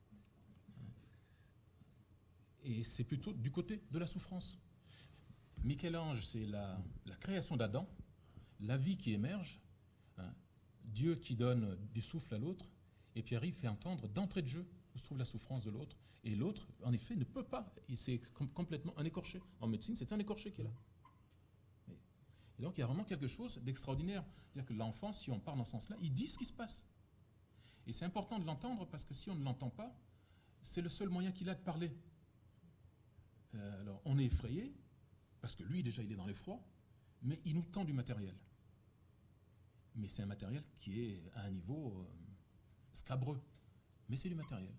Et c'est plutôt du côté de la souffrance. Michel-Ange, c'est la création d'Adam, la vie qui émerge, Dieu qui donne du souffle à l'autre, et Pierre-Yves fait entendre d'entrée de jeu où se trouve la souffrance de l'autre. Et l'autre, en effet, ne peut pas. C'est complètement un écorché. En médecine, c'est un écorché qui est là. Et donc, il y a vraiment quelque chose d'extraordinaire. C'est-à-dire que l'enfant, si on part dans ce sens-là, il dit ce qui se passe. Et c'est important de l'entendre parce que si on ne l'entend pas, c'est le seul moyen qu'il a de parler. Alors, on est effrayé, parce que lui, déjà, il est dans l'effroi, mais il nous tend du matériel. Mais c'est un matériel qui est à un niveau scabreux. Mais c'est du matériel.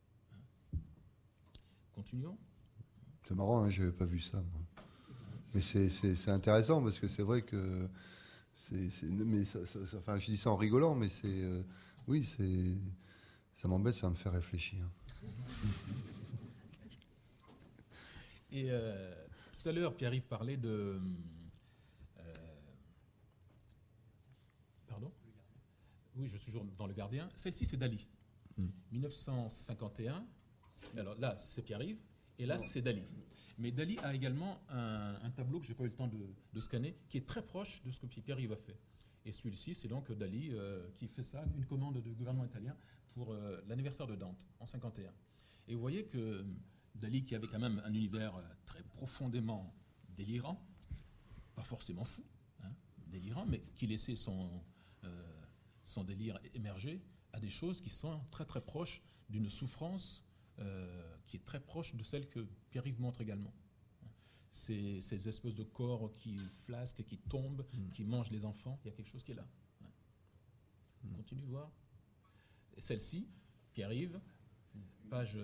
Continuons. C'est marrant, hein, je n'avais pas vu ça, moi. Mais c'est intéressant, parce que c'est vrai que... enfin, je dis ça en rigolant, mais c'est... oui, ça m'embête, ça me fait réfléchir. Et tout à l'heure, Pierre-Yves parlait de... pardon ? Oui, je suis toujours dans Le Gardien. Celle-ci, c'est Dali. 1951. Alors là, c'est Pierre-Yves. Et là, c'est Dali. Mais Dali a également un tableau que je n'ai pas eu le temps de scanner, qui est très proche de ce que Pierre-Yves a fait. Et celui-ci, c'est donc Dali qui fait ça, une commande du gouvernement italien pour l'anniversaire de Dante, en 1951. Et vous voyez que Dali, qui avait quand même un univers très profondément délirant, pas forcément fou, délirant, mais qui laissait son délire émerger, a des choses qui sont très très proches d'une souffrance qui est très proche de celle que Pierre-Yves montre également. Ces espèces de corps qui flasquent, qui tombent, qui mangent les enfants, il y a quelque chose qui est là. On continue de voir. Et celle-ci, Pierre-Yves, page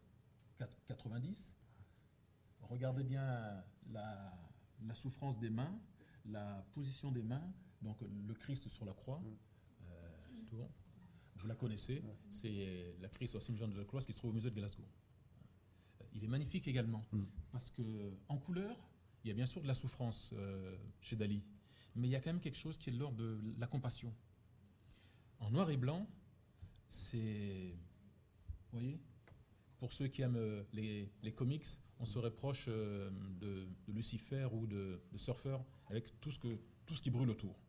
90. Regardez bien la souffrance des mains, la position des mains, donc le Christ sur la croix. Tout bon. Vous la connaissez, c'est la Christ of St. John of the Cross qui se trouve au musée de Glasgow. Il est magnifique également, parce qu'en couleur, il y a bien sûr de la souffrance chez Dali, mais il y a quand même quelque chose qui est de l'ordre de la compassion. En noir et blanc, c'est... Vous voyez ? Pour ceux qui aiment les comics, on serait proche de Lucifer ou de Surfer, avec tout ce qui brûle autour.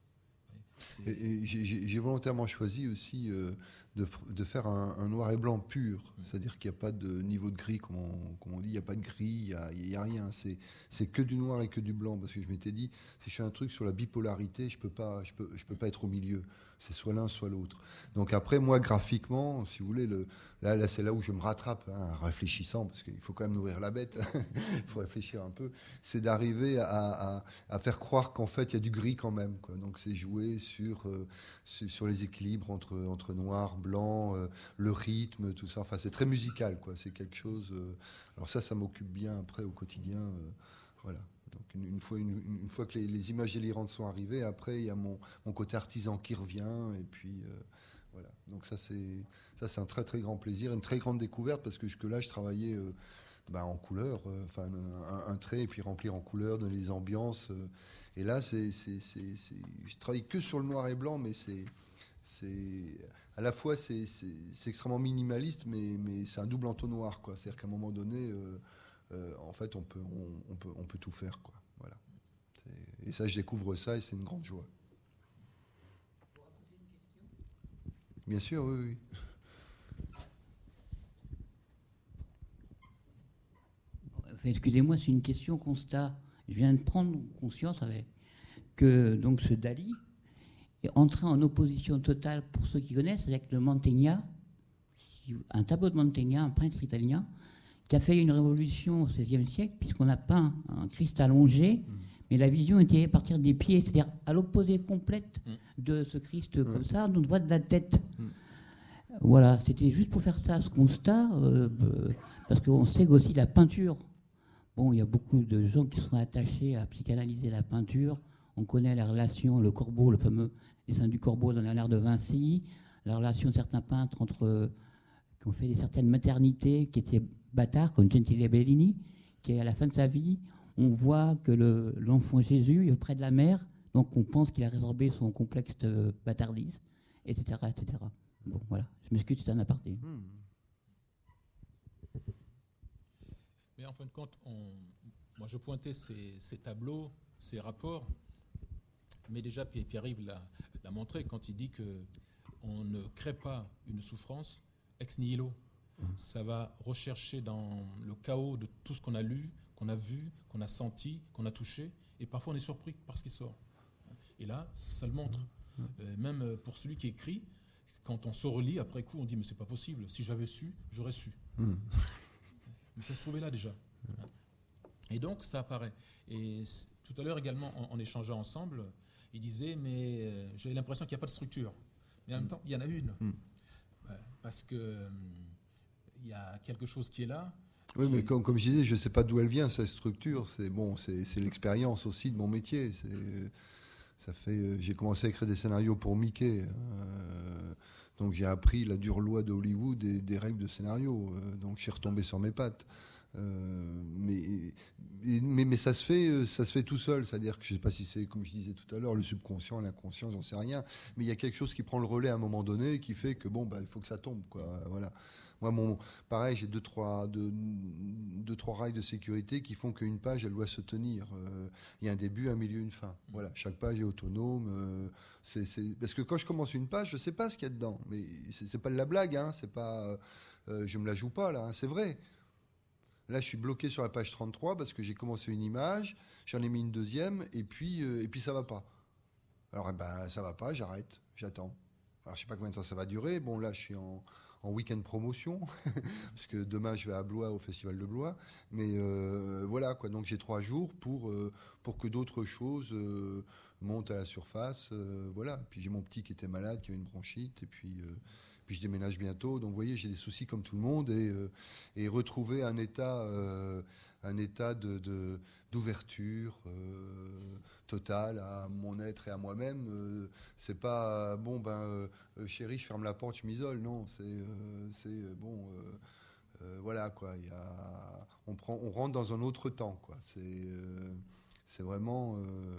Et j'ai volontairement choisi aussi de faire un noir et blanc pur, c'est-à-dire qu'il n'y a pas de niveau de gris, comme on dit, il n'y a pas de gris, il n'y a rien, c'est que du noir et que du blanc, parce que je m'étais dit, si je fais un truc sur la bipolarité, je peux pas être au milieu, c'est soit l'un soit l'autre. Donc après, moi, graphiquement, si vous voulez, là c'est là où je me rattrape, en réfléchissant, parce qu'il faut quand même nourrir la bête, il faut réfléchir un peu, c'est d'arriver à faire croire qu'en fait, il y a du gris quand même, quoi. Donc c'est jouer sur les équilibres entre noir, blanc, le rythme, tout ça. Enfin, c'est très musical, quoi. C'est quelque chose... alors ça m'occupe bien après au quotidien. Voilà. Donc une fois que les images délirantes sont arrivées, après, il y a mon côté artisan qui revient. Et puis, voilà. Donc ça, c'est un très, très grand plaisir, une très grande découverte, parce que jusque-là, je travaillais en couleur, un trait et puis remplir en couleur, donner les ambiances. Et là, je travaille que sur le noir et blanc, mais à la fois c'est extrêmement minimaliste, mais c'est un double entonnoir, quoi. C'est-à-dire qu'à un moment donné, en fait, on peut tout faire, quoi. Voilà. Et ça, je découvre ça et c'est une grande joie. Bien sûr, oui. Excusez-moi, c'est une question constat. Je viens de prendre conscience que donc ce Dali est entré en opposition totale, pour ceux qui connaissent, avec le Mantegna, un tableau de Mantegna, un peintre italien, qui a fait une révolution au XVIe siècle, puisqu'on a peint un Christ allongé, mais la vision était à partir des pieds, c'est-à-dire à l'opposé complète de ce Christ comme ça, on voit de la tête. Voilà, c'était juste pour faire ça, ce constat, parce qu'on sait qu'aussi la peinture, bon, il y a beaucoup de gens qui sont attachés à psychanalyser la peinture. On connaît la relation, le corbeau, le fameux dessin du corbeau dans Léonard de Vinci, la relation de certains peintres qui ont fait certaines maternités qui étaient bâtards, comme Gentile Bellini, qui à la fin de sa vie, on voit que l'enfant Jésus est près de la mère, donc on pense qu'il a résorbé son complexe de bâtardise, etc., etc. Bon, voilà, je m'excuse, c'est un aparté. Mais en fin de compte, moi je pointais ces tableaux, ces rapports, mais déjà Pierre-Yves l'a montré quand il dit qu'on ne crée pas une souffrance ex nihilo. Ça va rechercher dans le chaos de tout ce qu'on a lu, qu'on a vu, qu'on a senti, qu'on a touché, et parfois on est surpris par ce qui sort. Et là, ça le montre. Même pour celui qui écrit, quand on se relit, après coup, on dit mais c'est pas possible, si j'avais su, j'aurais su. Mais ça se trouvait là déjà. Et donc ça apparaît. Et tout à l'heure également, en échangeant ensemble, il disait mais j'ai l'impression qu'il n'y a pas de structure. Mais en même temps, il y en a une. Parce que il y a quelque chose qui est là. Oui, mais comme je disais, je ne sais pas d'où elle vient, cette structure. C'est l'expérience aussi de mon métier. J'ai commencé à écrire des scénarios pour Mickey. Donc j'ai appris la dure loi de Hollywood et des règles de scénario. Donc je suis retombé sur mes pattes. Mais ça se fait tout seul. C'est-à-dire que je ne sais pas si c'est, comme je disais tout à l'heure, le subconscient, l'inconscient, j'en sais rien. Mais il y a quelque chose qui prend le relais à un moment donné, qui fait que il faut que ça tombe, quoi. Voilà. Moi, pareil, j'ai deux, trois rails de sécurité qui font qu'une page, elle doit se tenir. Il y a un début, un milieu, une fin. Voilà, chaque page est autonome. Parce que quand je commence une page, je ne sais pas ce qu'il y a dedans. Mais c'est pas de la blague, hein. C'est pas, je me la joue pas là. Hein, c'est vrai. Là, je suis bloqué sur la page 33 parce que j'ai commencé une image, j'en ai mis une deuxième, et puis ça va pas. Alors, ça va pas, j'arrête, j'attends. Alors, je sais pas combien de temps ça va durer. Bon, là, je suis en week-end promotion, parce que demain, je vais à Blois, au Festival de Blois. Mais voilà, quoi. Donc, j'ai 3 jours pour que d'autres choses montent à la surface. Voilà. Puis, j'ai mon petit qui était malade, qui avait une bronchite, et puis je déménage bientôt. Donc, vous voyez, j'ai des soucis comme tout le monde, et retrouver un état d'ouverture totale à mon être et à moi-même. C'est pas chérie, je ferme la porte, je m'isole. Non, voilà, quoi. On rentre dans un autre temps, quoi. C'est vraiment.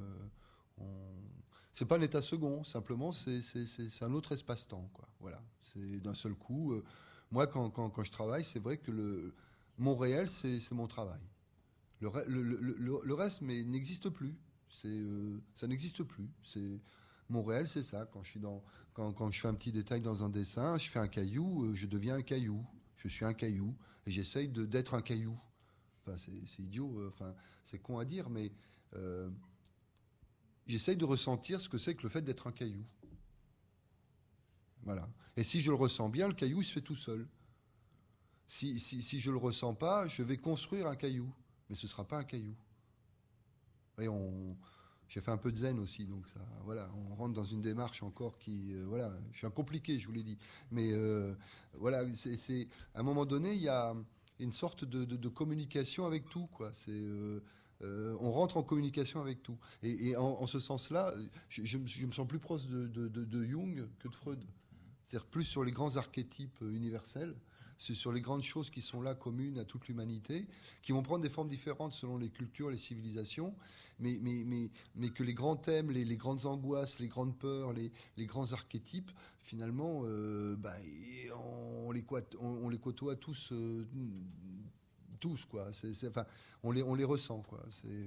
C'est pas un état second, simplement c'est un autre espace-temps, quoi. Voilà. C'est d'un seul coup. Moi, quand je travaille, c'est vrai que mon réel, c'est mon travail. Le reste, mais n'existe plus. Ça n'existe plus. Mon réel, c'est ça. Quand je fais un petit détail dans un dessin, je fais un caillou, je deviens un caillou. Je suis un caillou et j'essaye d'être un caillou. Enfin, c'est idiot. Enfin, c'est con à dire, mais j'essaye de ressentir ce que c'est que le fait d'être un caillou. Voilà. Et si je le ressens bien, le caillou, il se fait tout seul. Si je le ressens pas, je vais construire un caillou, mais ce sera pas un caillou. Et j'ai fait un peu de zen aussi, donc ça, voilà, on rentre dans une démarche encore qui, voilà, je suis un compliqué, je vous l'ai dit, mais voilà, c'est à un moment donné, il y a une sorte de communication avec tout, quoi. On rentre en communication avec tout, et en ce sens-là, je me sens plus proche de Jung que de Freud. c'est-à-dire plus sur les grands archétypes universels, c'est sur les grandes choses qui sont là communes à toute l'humanité, qui vont prendre des formes différentes selon les cultures, les civilisations, mais que les grands thèmes, les grandes angoisses, les grandes peurs, les grands archétypes, finalement, on les côtoie tous, quoi. Enfin, on les ressent, quoi.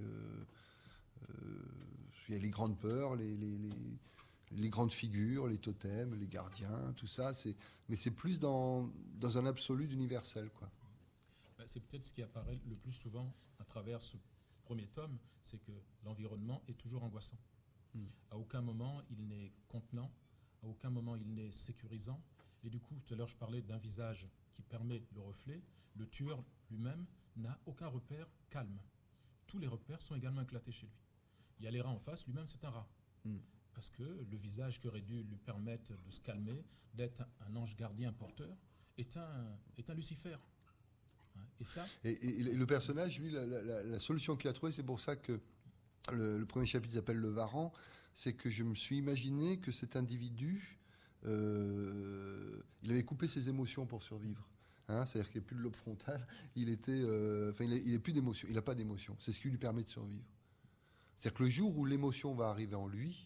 Il y a les grandes peurs, les grandes figures, les totems, les gardiens, tout ça. Mais c'est plus dans un absolu d'universel, quoi. C'est peut-être ce qui apparaît le plus souvent à travers ce premier tome, c'est que l'environnement est toujours angoissant. À aucun moment il n'est contenant, à aucun moment il n'est sécurisant. Et du coup, tout à l'heure je parlais d'un visage qui permet le reflet. Le tueur lui-même n'a aucun repère calme. Tous les repères sont également éclatés chez lui. Il y a les rats en face, lui-même c'est un rat. Parce que le visage qui aurait dû lui permettre de se calmer, d'être un ange gardien porteur, est un Lucifer. Et ça. Et le personnage, lui, la solution qu'il a trouvée, c'est pour ça que le premier chapitre s'appelle Le Varan, c'est que je me suis imaginé que cet individu, il avait coupé ses émotions pour survivre. C'est-à-dire qu'il n'y a plus de lobe frontal, il n'est plus d'émotion, il n'a pas d'émotion. C'est ce qui lui permet de survivre. C'est-à-dire que le jour où l'émotion va arriver en lui,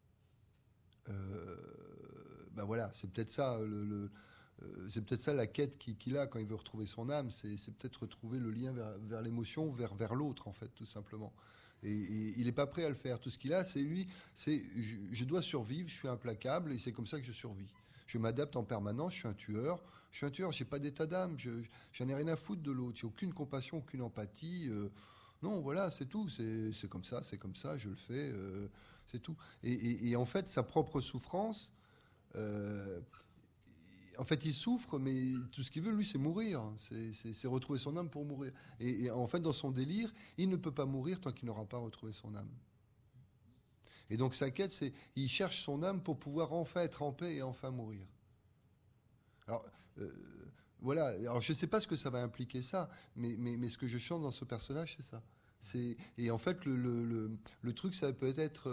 voilà, c'est peut-être ça c'est peut-être ça la quête qu'il a quand il veut retrouver son âme, c'est peut-être retrouver le lien vers l'émotion, vers l'autre, en fait, tout simplement. Et il n'est pas prêt à le faire. Tout ce qu'il a, c'est je dois survivre, je suis implacable, et c'est comme ça que je survis. Je m'adapte en permanence, je suis un tueur, j'ai pas d'état d'âme, j'en ai rien à foutre de l'autre, j'ai aucune compassion, aucune empathie. Non, voilà, c'est tout, c'est comme ça, je le fais, c'est tout. Et en fait, sa propre souffrance, en fait, il souffre, mais tout ce qu'il veut, lui, c'est mourir. C'est retrouver son âme pour mourir. Et en fait, dans son délire, il ne peut pas mourir tant qu'il n'aura pas retrouvé son âme. Et donc, sa quête, c'est il cherche son âme pour pouvoir enfin être en paix et enfin mourir. Alors, voilà. Alors, je ne sais pas ce que ça va impliquer, ça, mais ce que je chante dans ce personnage, c'est ça. Et en fait, le truc, ça peut être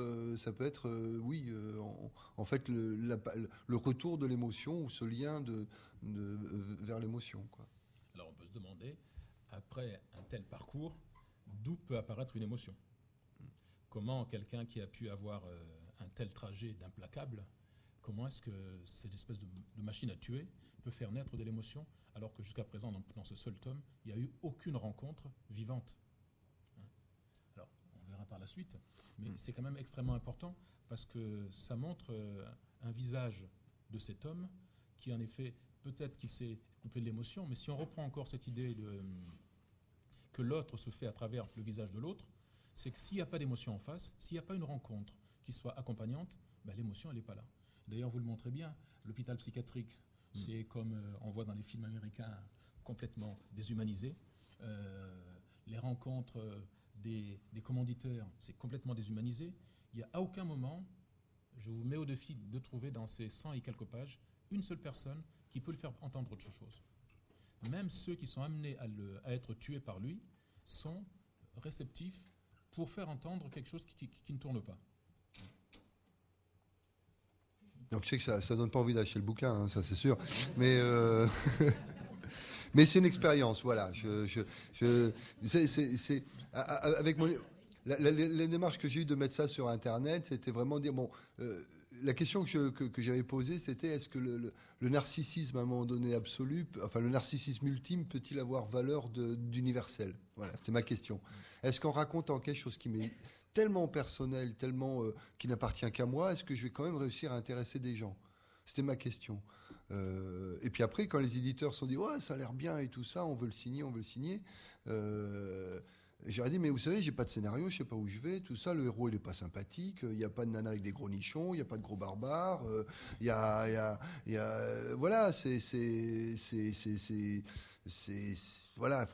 en fait, le retour de l'émotion ou ce lien vers l'émotion, quoi. Alors, on peut se demander, après un tel parcours, d'où peut apparaître une émotion ? Comment quelqu'un qui a pu avoir un tel trajet d'implacable, comment est-ce que cette espèce de machine à tuer peut faire naître de l'émotion, alors que jusqu'à présent, dans ce seul tome, il n'y a eu aucune rencontre vivante ? Alors, on verra par la suite, mais c'est quand même extrêmement important parce que ça montre un visage de cet homme qui, en effet, peut-être qu'il s'est coupé de l'émotion, mais si on reprend encore cette idée que l'autre se fait à travers le visage de l'autre, c'est que s'il n'y a pas d'émotion en face, s'il n'y a pas une rencontre qui soit accompagnante, l'émotion, elle n'est pas là. D'ailleurs, vous le montrez bien, l'hôpital psychiatrique, c'est comme on voit dans les films américains complètement déshumanisé. Les rencontres des commanditaires, c'est complètement déshumanisé. Il n'y a à aucun moment, je vous mets au défi de trouver dans ces 100 et quelques pages, une seule personne qui peut le faire entendre autre chose. Même ceux qui sont amenés à être tués par lui sont réceptifs pour faire entendre quelque chose qui ne tourne pas. Donc je sais que ça donne pas envie d'acheter le bouquin, hein, ça c'est sûr. Mais mais c'est une expérience, voilà. Avec la démarche que j'ai eue de mettre ça sur Internet, c'était vraiment dire la question que j'avais posée, c'était est-ce que le narcissisme à un moment donné absolu, enfin le narcissisme ultime, peut-il avoir valeur d'universel ? Voilà, c'est ma question. Est-ce qu'en racontant quelque chose qui m'est tellement personnel, tellement qui n'appartient qu'à moi, est-ce que je vais quand même réussir à intéresser des gens ? C'était ma question. Et puis après, quand les éditeurs se sont dit ouais, ça a l'air bien et tout ça, on veut le signer. J'aurais dit mais vous savez, j'ai pas de scénario, je sais pas où je vais, tout ça. Le héros il est pas sympathique, il y a pas de nana avec des gros nichons, il y a pas de gros barbares, il y a voilà, c'est voilà,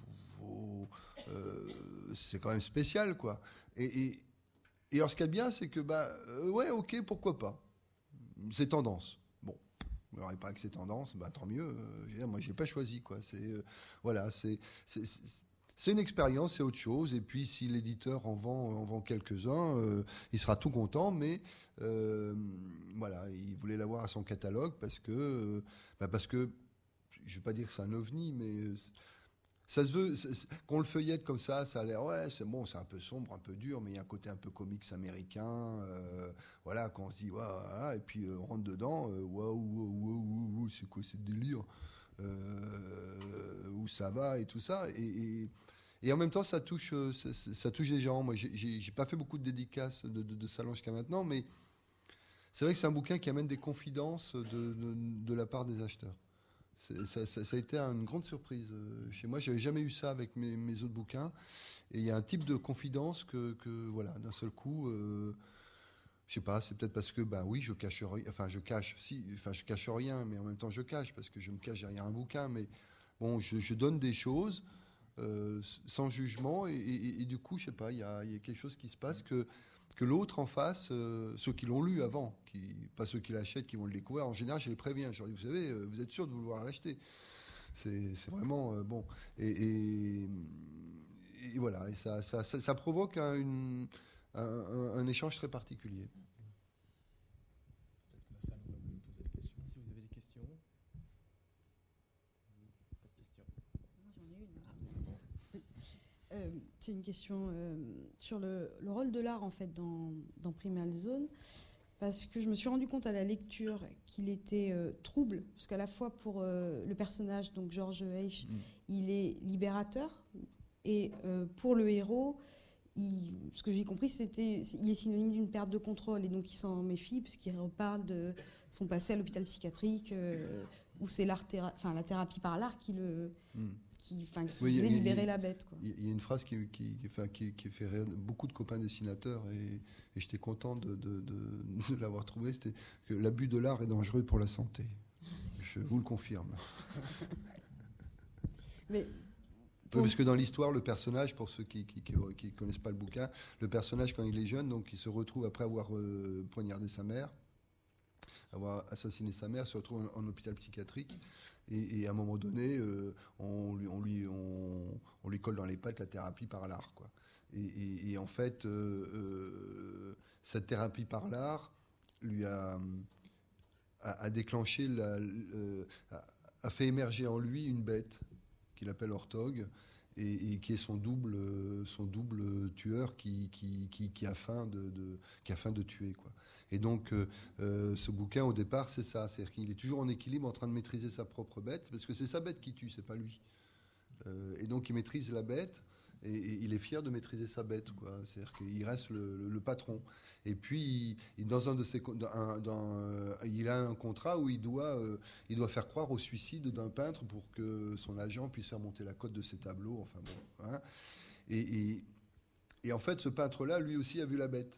c'est quand même spécial, quoi. Et alors ce qu'il y a de bien, c'est que ouais, ok, pourquoi pas. C'est tendance. Bon, alors il paraît que c'est tendance, tant mieux. Moi, j'ai pas choisi, quoi. Voilà, c'est une expérience, c'est autre chose. Et puis, si l'éditeur en vend quelques-uns, il sera tout content. Mais voilà, il voulait l'avoir à son catalogue parce que, je ne vais pas dire que c'est un ovni, mais ça se veut. Qu'on le feuillette comme ça a l'air, ouais, c'est bon, c'est un peu sombre, un peu dur, mais il y a un côté un peu comics américain. Voilà, quand on se dit, voilà, et puis on rentre dedans, waouh, c'est quoi ce délire? Où ça va et tout ça, et en même temps ça touche les gens. Moi j'ai pas fait beaucoup de dédicaces de salons jusqu'à maintenant, mais c'est vrai que c'est un bouquin qui amène des confidences de la part des acheteurs. Ça a été une grande surprise chez moi. J'avais jamais eu ça avec mes autres bouquins, et il y a un type de confidence que voilà, d'un seul coup, je sais pas, c'est peut-être parce que oui, je cache rien, mais en même temps je cache parce que je me cache derrière un bouquin, mais bon, je donne des choses sans jugement, et du coup, je sais pas, il y a quelque chose qui se passe que l'autre en face, ceux qui l'ont lu avant, pas ceux qui l'achètent, qui vont le découvrir, en général, je les préviens, je leur dis, vous savez, vous êtes sûr de vouloir l'acheter, c'est vraiment bon, et voilà, et ça provoque un échange très particulier. Peut-être que la salle va vous poser des questions. Si vous avez des questions. Pas de questions. Moi, j'en ai une. C'est une question sur le rôle de l'art en fait dans Primal Zone, parce que je me suis rendu compte à la lecture qu'il était trouble, parce qu'à la fois pour le personnage, donc George H, il est libérateur, et pour le héros, ce que j'ai compris, il est synonyme d'une perte de contrôle, et donc il s'en méfie puisqu'il reparle de son passé à l'hôpital psychiatrique où c'est la thérapie par l'art qui faisait libérer la bête, quoi. Il y a une phrase qui fait rire beaucoup de copains dessinateurs, et j'étais content de l'avoir trouvé, c'était que l'abus de l'art est dangereux pour la santé. Je vous le confirme. Mais oui, parce que dans l'histoire, le personnage, pour ceux qui connaissent pas le bouquin, le personnage, quand il est jeune, donc il se retrouve, après avoir poignardé sa mère, avoir assassiné sa mère, se retrouve en hôpital psychiatrique, et à un moment donné, on lui colle dans les pattes la thérapie par l'art, quoi. Et en fait, cette thérapie par l'art lui a déclenché, a fait émerger en lui une bête qu'il appelle Ortog, et qui est son double tueur qui a faim de tuer, quoi. Et donc ce bouquin, au départ, c'est ça, c'est-à-dire qu'il est toujours en équilibre, en train de maîtriser sa propre bête, parce que c'est sa bête qui tue, c'est pas lui. Et donc il maîtrise la bête, et il est fier de maîtriser sa bête, quoi. C'est-à-dire qu'il reste le patron. Et puis dans il a un contrat où il doit faire croire au suicide d'un peintre pour que son agent puisse faire monter la cote de ses tableaux. Enfin bon, hein. Et en fait, ce peintre-là, lui aussi, a vu la bête.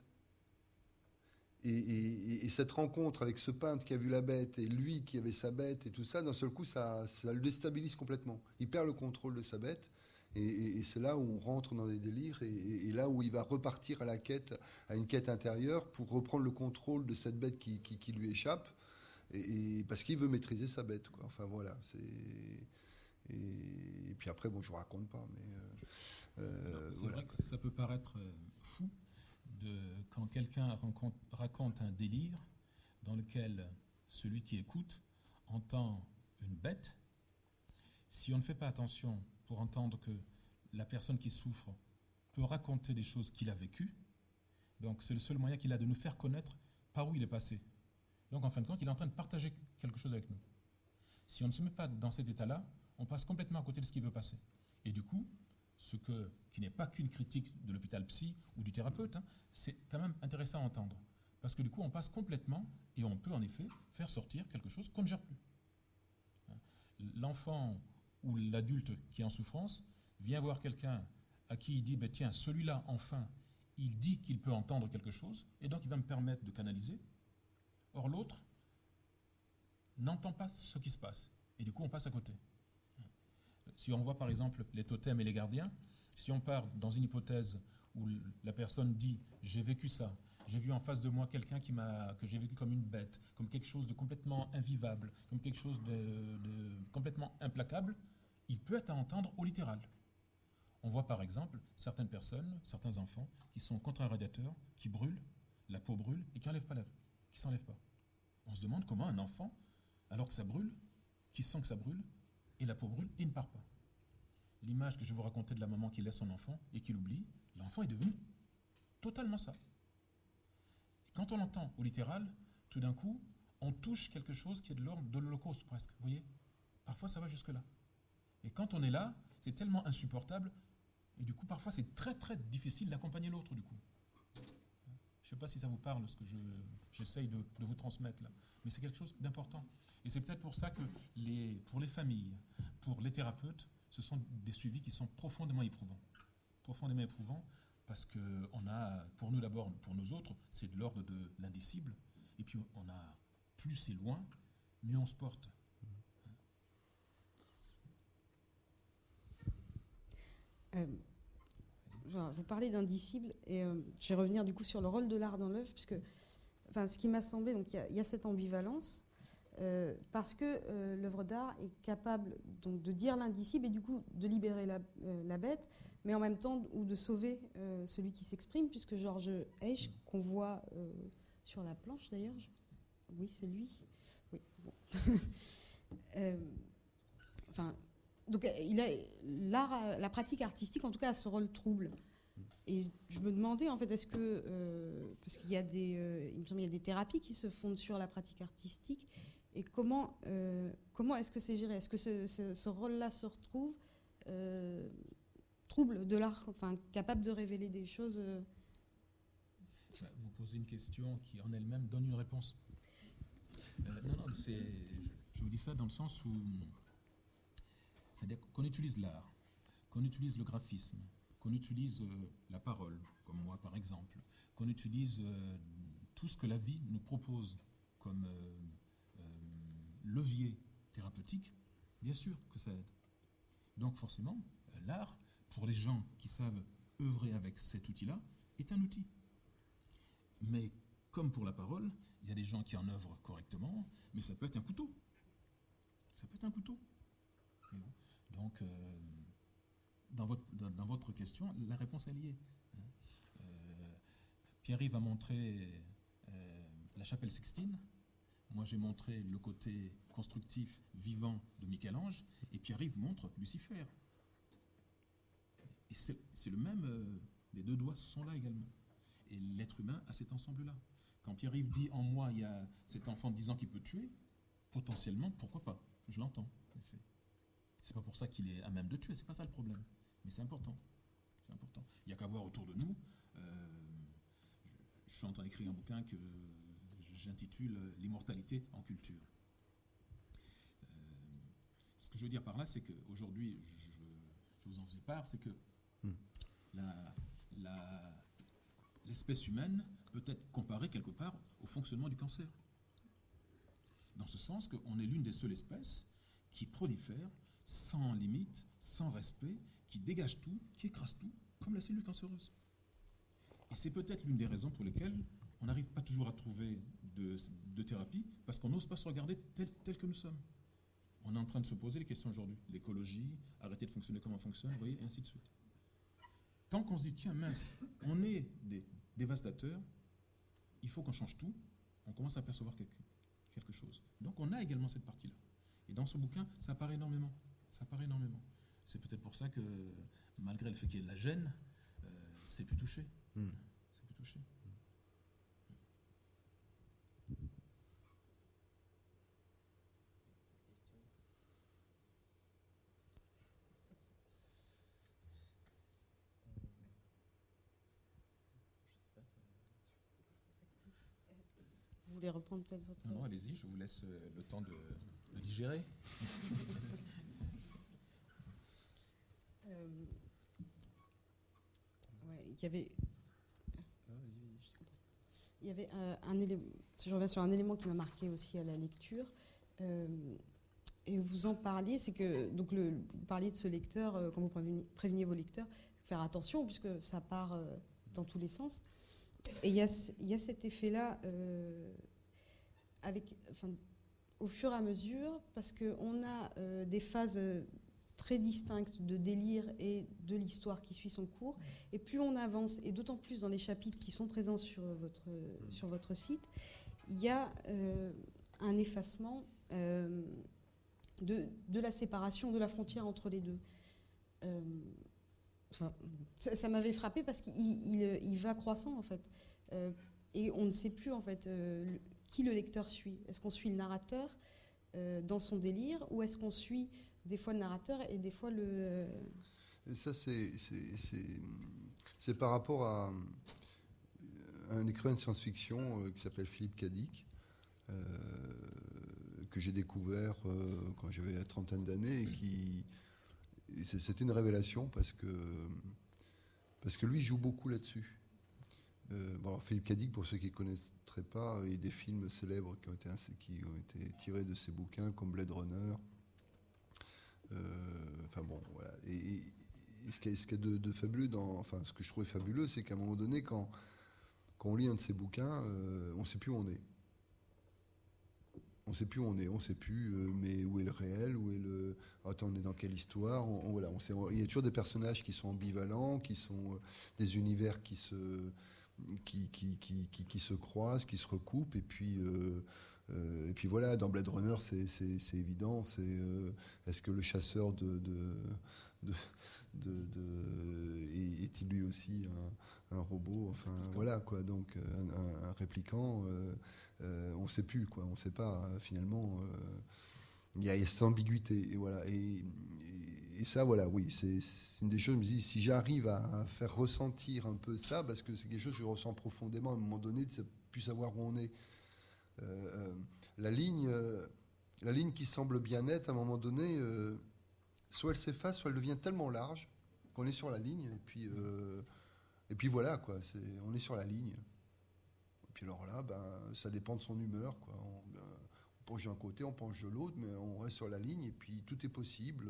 Et cette rencontre avec ce peintre qui a vu la bête et lui qui avait sa bête et tout ça, d'un seul coup, ça le déstabilise complètement. Il perd le contrôle de sa bête. Et c'est là où on rentre dans des délires, et là où il va repartir à une quête intérieure pour reprendre le contrôle de cette bête qui lui échappe, et parce qu'il veut maîtriser sa bête, quoi. Enfin voilà, et puis après, bon, je vous raconte pas, mais c'est voilà, vrai que ça peut paraître fou quand quelqu'un raconte un délire dans lequel celui qui écoute entend une bête. Si on ne fait pas attention pour entendre que la personne qui souffre peut raconter des choses qu'il a vécues, donc c'est le seul moyen qu'il a de nous faire connaître par où il est passé. Donc en fin de compte, il est en train de partager quelque chose avec nous. Si on ne se met pas dans cet état-là, on passe complètement à côté de ce qui veut passer. Et du coup, qui n'est pas qu'une critique de l'hôpital psy ou du thérapeute, hein, c'est quand même intéressant à entendre. Parce que du coup, on passe complètement, et on peut en effet faire sortir quelque chose qu'on ne gère plus. L'enfant ou l'adulte qui est en souffrance vient voir quelqu'un à qui il dit tiens, celui-là, enfin, il dit qu'il peut entendre quelque chose, et donc il va me permettre de canaliser. Or, l'autre n'entend pas ce qui se passe, et du coup, on passe à côté. Si on voit par exemple les totems et les gardiens, si on part dans une hypothèse où la personne dit j'ai vécu ça, j'ai vu en face de moi quelqu'un que j'ai vécu comme une bête, comme quelque chose de complètement invivable, comme quelque chose de complètement implacable, il peut être à entendre au littéral. On voit par exemple certaines personnes, certains enfants, qui sont contre un radiateur, qui brûlent, la peau brûle et qui s'enlèvent pas. On se demande comment un enfant, alors que ça brûle, qui sent que ça brûle, et la peau brûle, il ne part pas. L'image que je vous racontais de la maman qui laisse son enfant et qui l'oublie, l'enfant est devenu totalement ça. Et quand on l'entend au littéral, tout d'un coup, on touche quelque chose qui est de l'ordre de l'Holocauste presque. Vous voyez ? Parfois, ça va jusque-là. Et quand on est là, c'est tellement insupportable, et du coup, parfois, c'est très très difficile d'accompagner l'autre, du coup. Je ne sais pas si ça vous parle, ce que j'essaye de vous transmettre là, mais c'est quelque chose d'important. Et c'est peut-être pour ça que pour les familles, pour les thérapeutes, ce sont des suivis qui sont profondément éprouvants. Profondément éprouvants, parce que pour nous d'abord, pour nous autres, c'est de l'ordre de l'indicible, et puis plus c'est loin, mieux on se porte. Vous parlez d'indicible, et je vais revenir du coup sur le rôle de l'art dans l'œuvre, puisque ce qui m'a semblé, donc il y a cette ambivalence, parce que l'œuvre d'art est capable donc, de dire l'indicible et du coup de libérer la bête, mais en même temps ou de sauver celui qui s'exprime, puisque Georges Eich, qu'on voit sur la planche d'ailleurs, oui c'est lui, oui, bon. Donc la pratique artistique en tout cas a ce rôle trouble. Et je me demandais en fait, est-ce que parce qu'il y a il me semble qu'il y a des thérapies qui se fondent sur la pratique artistique, et comment est-ce que c'est géré? Est-ce que ce rôle-là se retrouve trouble de l'art, enfin capable de révéler des choses Vous posez une question qui en elle-même donne une réponse. Non, je vous dis ça dans le sens où, c'est-à-dire qu'on utilise l'art, qu'on utilise le graphisme, qu'on utilise la parole, comme moi par exemple, qu'on utilise tout ce que la vie nous propose comme levier thérapeutique, bien sûr que ça aide. Donc forcément, l'art, pour les gens qui savent œuvrer avec cet outil-là, est un outil. Mais comme pour la parole, il y a des gens qui en œuvrent correctement, mais ça peut être un couteau. Ça peut être un couteau. Donc, dans votre question, la réponse est liée. Pierre-Yves a montré la chapelle Sixtine. Moi, j'ai montré le côté constructif, vivant de Michel-Ange, et Pierre-Yves montre Lucifer. Et c'est le même, les deux doigts sont là également. Et l'être humain a cet ensemble-là. Quand Pierre-Yves dit en moi, il y a cet enfant de 10 ans qui peut tuer, potentiellement, pourquoi pas? Je l'entends, en effet. C'est pas pour ça qu'il est à même de tuer, c'est pas ça le problème. Mais c'est important. C'est important. Il n'y a qu'à voir autour de nous. Je suis en train d'écrire un bouquin que j'intitule L'immortalité en culture. Ce que je veux dire par là, c'est qu'aujourd'hui, je vous en faisais part, c'est que l'espèce humaine peut être comparée quelque part au fonctionnement du cancer. Dans ce sens qu'on est l'une des seules espèces qui prolifère sans limite, sans respect, qui dégage tout, qui écrase tout, comme la cellule cancéreuse. Et c'est peut-être l'une des raisons pour lesquelles on n'arrive pas toujours à trouver de thérapie, parce qu'on n'ose pas se regarder tel que nous sommes. On est en train de se poser les questions aujourd'hui. L'écologie, arrêter de fonctionner comme on fonctionne, vous voyez, et ainsi de suite. Tant qu'on se dit, tiens, mince, on est des dévastateurs, il faut qu'on change tout, on commence à percevoir quelque chose. Donc on a également cette partie-là. Et dans ce bouquin, ça apparaît énormément. Ça apparaît énormément. C'est peut-être pour ça que, malgré le fait qu'il y ait de la gêne, c'est plus touché. C'est plus touché. Vous voulez reprendre peut-être votre... Non, allez-y, je vous laisse le temps de digérer. Il y avait un élément, je reviens sur un élément qui m'a marqué aussi à la lecture, et vous en parliez, c'est que donc vous parliez de ce lecteur, quand vous préveniez vos lecteurs, faire attention puisque ça part dans tous les sens. Et il y a cet effet-là au fur et à mesure, parce qu'on a des phases très distincte de délire et de l'histoire qui suit son cours. Et plus on avance, et d'autant plus dans les chapitres qui sont présents sur votre site, il y a un effacement de la séparation, de la frontière entre les deux. Ça m'avait frappé parce qu'il va croissant en fait. Et on ne sait plus en fait qui le lecteur suit. Est-ce qu'on suit le narrateur dans son délire, ou est-ce qu'on suit des fois le narrateur et des fois le... Et ça, c'est par rapport à un écrivain de science-fiction qui s'appelle Philippe Cadic, que j'ai découvert quand j'avais la trentaine d'années, et c'était une révélation parce que lui joue beaucoup là-dessus. Philippe Cadic, pour ceux qui ne connaîtraient pas, il y a des films célèbres qui ont été tirés de ses bouquins, comme Blade Runner. Voilà. Et ce qu'il y a de fabuleux ce que je trouvais fabuleux, c'est qu'à un moment donné, quand on lit un de ses bouquins, on ne sait plus où on est. On ne sait plus où on est, on ne sait plus mais où est le réel, où est le... Attends, on est dans quelle histoire, il y a toujours des personnages qui sont ambivalents, qui sont des univers qui se croisent, qui se recoupent, et puis voilà, dans Blade Runner, c'est évident, est-ce que le chasseur est-il lui aussi un robot, enfin voilà quoi, donc un répliquant, on ne sait plus quoi, on ne sait pas finalement, il y a cette ambiguïté, et voilà, et ça voilà, oui, c'est une des choses, je me dis, si j'arrive à faire ressentir un peu ça, parce que c'est quelque chose que je ressens profondément à un moment donné, de ne plus savoir où on est. La ligne qui semble bien nette, à un moment donné, soit elle s'efface, soit elle devient tellement large qu'on est sur la ligne, et puis voilà quoi, on est sur la ligne. Et puis alors là, ça dépend de son humeur quoi. On penche d'un côté, on penche de l'autre, mais on reste sur la ligne, et puis tout est possible.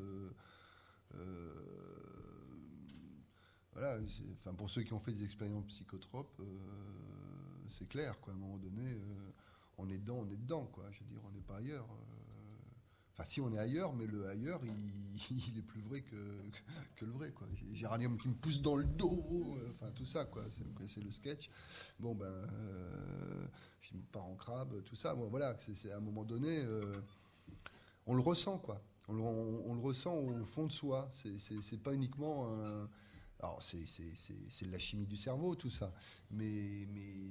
Voilà, pour ceux qui ont fait des expériences psychotropes, c'est clair quoi. À un moment donné, on est dedans quoi. Je veux dire, on n'est pas ailleurs. Enfin, si on est ailleurs, mais le ailleurs, il est plus vrai que le vrai quoi. J'ai Géranium qui me pousse dans le dos, enfin tout ça quoi. C'est le sketch. Bon je me pars en crabe, tout ça. Bon, voilà, c'est à un moment donné, on le ressent quoi. On le ressent au fond de soi. C'est pas uniquement alors c'est de la chimie du cerveau tout ça, mais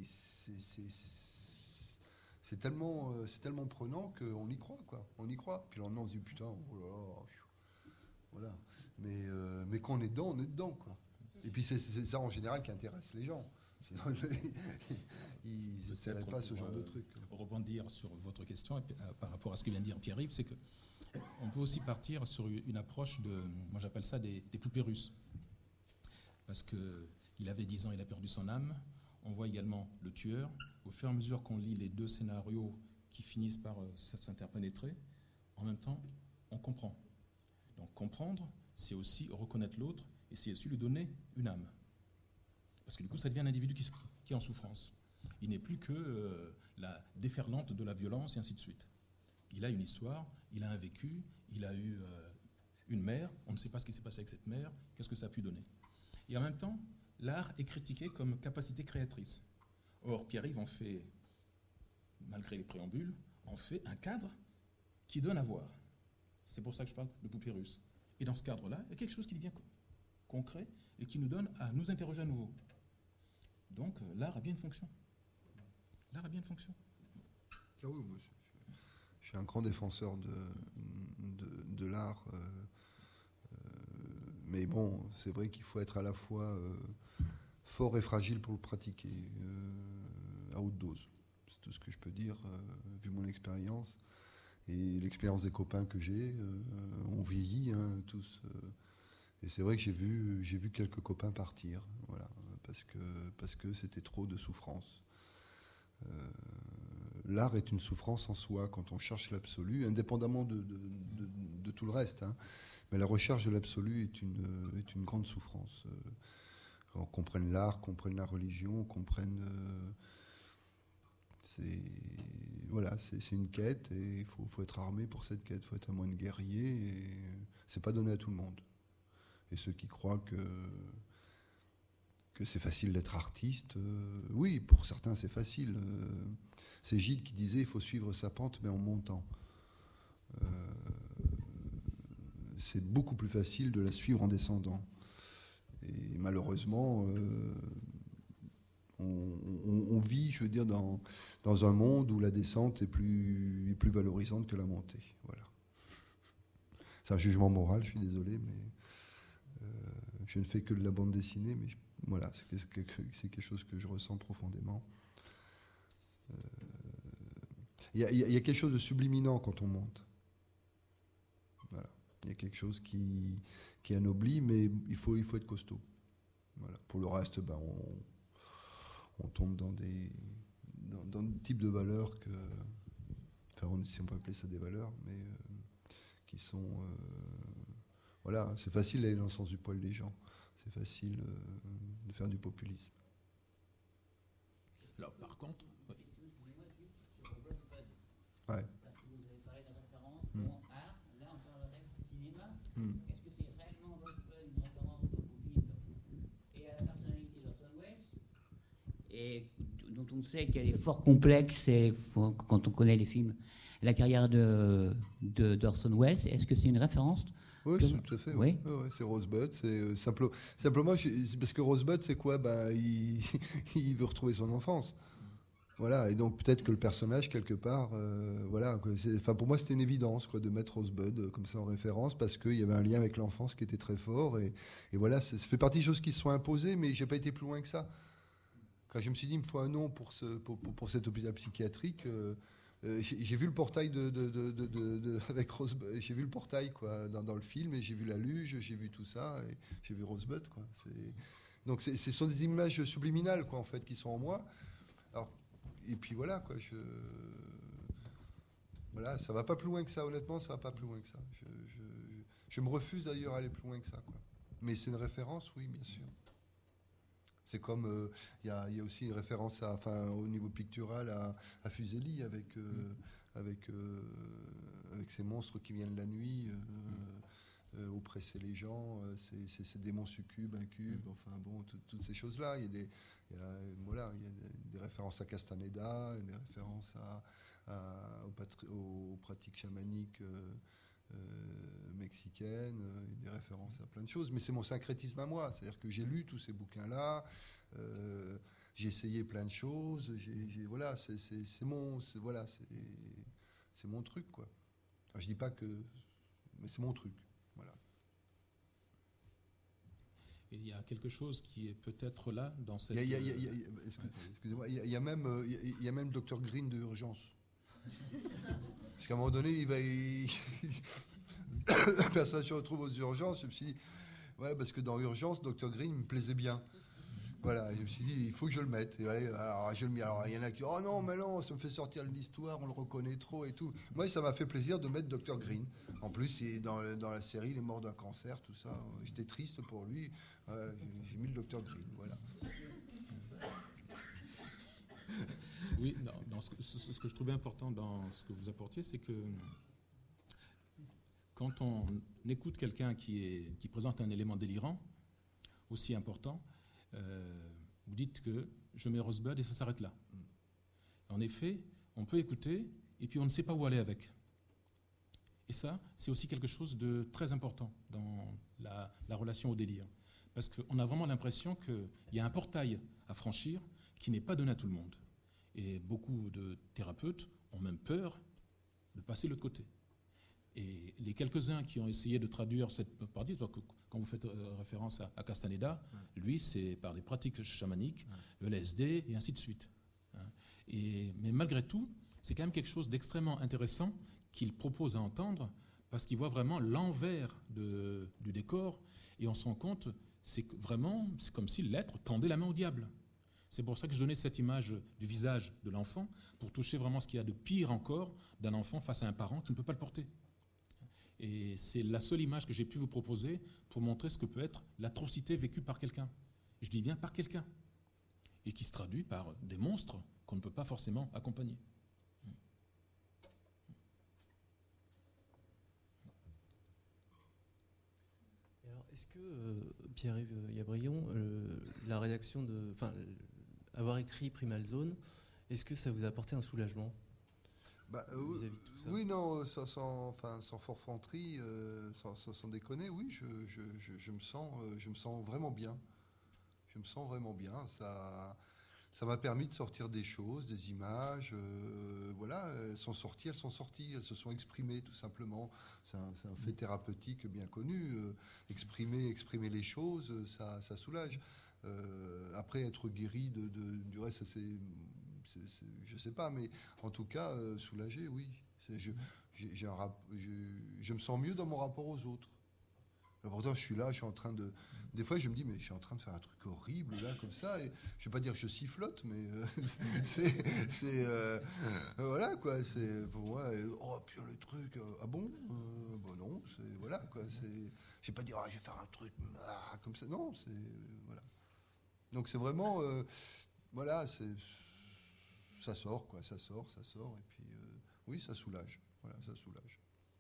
c'est tellement prenant qu'on y croit quoi. On y croit. Puis le lendemain on se dit putain, oh là là, voilà. Mais quand on est dedans quoi. Et puis c'est ça en général qui intéresse les gens. Sinon, ils n'essaieraient pas ce genre de truc. Rebondir sur votre question par rapport à ce que vient de dire Pierre-Yves, c'est que on peut aussi partir sur une approche moi j'appelle ça des poupées russes. Parce qu'il avait 10 ans, il a perdu son âme. On voit également le tueur. Au fur et à mesure qu'on lit les deux scénarios qui finissent par s'interpénétrer, en même temps, on comprend. Donc comprendre, c'est aussi reconnaître l'autre et c'est aussi lui donner une âme. Parce que du coup, ça devient un individu qui est en souffrance. Il n'est plus que la déferlante de la violence et ainsi de suite. Il a une histoire, il a un vécu, il a eu une mère, on ne sait pas ce qui s'est passé avec cette mère, qu'est-ce que ça a pu donner. Et en même temps, l'art est critiqué comme capacité créatrice. Or, Pierre-Yves en fait, malgré les préambules, en fait un cadre qui donne à voir. C'est pour ça que je parle de poupée russe. Et dans ce cadre-là, il y a quelque chose qui devient concret et qui nous donne à nous interroger à nouveau. Donc, l'art a bien une fonction. L'art a bien une fonction. Ah oui, moi, je suis un grand défenseur de l'art. Mais bon, c'est vrai qu'il faut être à la fois fort et fragile pour le pratiquer, à haute dose. C'est tout ce que je peux dire, vu mon expérience. Et l'expérience des copains que j'ai, on vieillit tous. Et c'est vrai que j'ai vu quelques copains partir, voilà, parce que c'était trop de souffrance. L'art est une souffrance en soi quand on cherche l'absolu, indépendamment de tout le reste. Mais la recherche de l'absolu est une grande souffrance. On comprenne l'art, comprenne la religion, comprenne... c'est une quête et il faut être armé pour cette quête. Il faut être un moine guerrier et c'est pas donné à tout le monde. Et ceux qui croient que c'est facile d'être artiste, oui, pour certains c'est facile. C'est Gide qui disait il faut suivre sa pente mais en montant. C'est beaucoup plus facile de la suivre en descendant. Et malheureusement, on vit, je veux dire, dans un monde où la descente est plus valorisante que la montée. Voilà. C'est un jugement moral, je suis désolé, mais je ne fais que de la bande dessinée, mais voilà, c'est quelque chose que je ressens profondément. Il y a quelque chose de subliminant quand on monte. Voilà. Il y a quelque chose qui anoblit, mais il faut être costaud. Voilà. Pour le reste, on tombe dans des types de valeurs que, enfin, si on peut appeler ça des valeurs, mais qui sont, voilà, c'est facile d'aller dans le sens du poil des gens. C'est facile de faire du populisme. Alors, par contre, ouais. Parce que vous avez parlé de référence art, là on parlerait du cinéma. Est-ce que c'est réellement une référence au film et à la personnalité d'Orson Welles, et dont on sait qu'elle est fort complexe et quand on connaît les films, la carrière d'Orson Welles, est-ce que c'est une référence? Oui, tout à fait. Oui. Ouais, c'est Rosebud. C'est simplement, c'est parce que Rosebud, c'est quoi? Il veut retrouver son enfance. Voilà, et donc peut-être que le personnage, quelque part, voilà, pour moi c'était une évidence de mettre Rosebud comme ça en référence, parce qu'il y avait un lien avec l'enfance qui était très fort, et voilà, ça fait partie des choses qui se sont imposées, mais j'ai pas été plus loin que ça. Quand je me suis dit, il me faut un nom pour cet hôpital psychiatrique, j'ai vu le portail avec Rosebud, j'ai vu le portail quoi, dans le film, et j'ai vu la luge, j'ai vu tout ça, et j'ai vu Rosebud, quoi. Donc ce sont des images subliminales, quoi, en fait, qui sont en moi. Alors, et puis voilà, quoi, voilà, ça va pas plus loin que ça, honnêtement, ça va pas plus loin que ça. Je me refuse d'ailleurs à aller plus loin que ça, quoi. Mais c'est une référence, oui, bien sûr. C'est comme, il y a aussi une référence au niveau pictural à Fuseli avec ces monstres qui viennent la nuit, oppresser les gens, ces démons succubes, incubes, enfin bon, toutes ces choses-là. Il y a des références à Castaneda, des références aux pratiques chamaniques mexicaines, des références à plein de choses. Mais c'est mon syncrétisme à moi, c'est-à-dire que j'ai lu tous ces bouquins-là, j'ai essayé plein de choses, voilà, c'est mon truc, quoi. Enfin, je dis pas que, mais c'est mon truc. Voilà. il y a quelque chose qui est peut-être là dans cette. Excusez-moi, il y a même le Dr Green de Urgence. Parce qu'à un moment donné, le personnage se retrouve aux urgences. Je me suis dit, voilà, parce que dans Urgence, Dr Green me plaisait bien. Voilà, je me suis dit, il faut que je le mette. Et alors, je le mets. Alors, il y en a qui disent, oh non, mais non, ça me fait sortir de l'histoire, on le reconnaît trop et tout. Moi, ça m'a fait plaisir de mettre Dr Green. En plus, dans la série, il est mort d'un cancer, tout ça. J'étais triste pour lui. J'ai mis le Dr Green, voilà. Oui, ce que je trouvais important dans ce que vous apportiez, c'est que quand on écoute quelqu'un qui présente un élément délirant, aussi important, vous dites que je mets Rosebud et ça s'arrête là. En effet, on peut écouter et puis on ne sait pas où aller avec. Et ça, c'est aussi quelque chose de très important dans la relation au délire. Parce qu'on a vraiment l'impression qu'il y a un portail à franchir qui n'est pas donné à tout le monde. Et beaucoup de thérapeutes ont même peur de passer de l'autre côté. Et les quelques-uns qui ont essayé de traduire cette partie, quand vous faites référence à Castaneda, lui, c'est par des pratiques chamaniques, le LSD, et ainsi de suite. Mais malgré tout, c'est quand même quelque chose d'extrêmement intéressant qu'il propose à entendre, parce qu'il voit vraiment l'envers du décor, et on se rend compte, c'est comme si l'être tendait la main au diable. C'est pour ça que je donnais cette image du visage de l'enfant, pour toucher vraiment ce qu'il y a de pire encore d'un enfant face à un parent qui ne peut pas le porter. Et c'est la seule image que j'ai pu vous proposer pour montrer ce que peut être l'atrocité vécue par quelqu'un. Je dis bien par quelqu'un. Et qui se traduit par des monstres qu'on ne peut pas forcément accompagner. Alors, est-ce que Pierre-Yves Gabrillon, la rédaction avoir écrit Primal Zone, est-ce que ça vous a apporté un soulagement vis-à-vis de tout ça? Oui, non, sans forfanterie, sans déconner, oui, je me sens vraiment bien. Je me sens vraiment bien. Ça m'a permis de sortir des choses, des images. Voilà, elles sont sorties, elles se sont exprimées tout simplement. C'est un fait thérapeutique bien connu. Exprimer les choses, ça soulage. Après, être guéri du reste, je sais pas, mais en tout cas, soulagé, oui. Je me sens mieux dans mon rapport aux autres. Pourtant, je suis là, je suis en train de... Des fois, je me dis, mais je suis en train de faire un truc horrible, là, comme ça. Et je ne vais pas dire que je sifflote, mais voilà, quoi. C'est pour moi, oh, puis le truc, ah bon bon, non, c'est... Voilà, quoi. Je ne vais pas dire, je vais faire un truc comme ça. Non, c'est... voilà. Donc, c'est vraiment... voilà, ça sort, quoi. Ça sort. Et puis, oui, ça soulage. Voilà, ça soulage.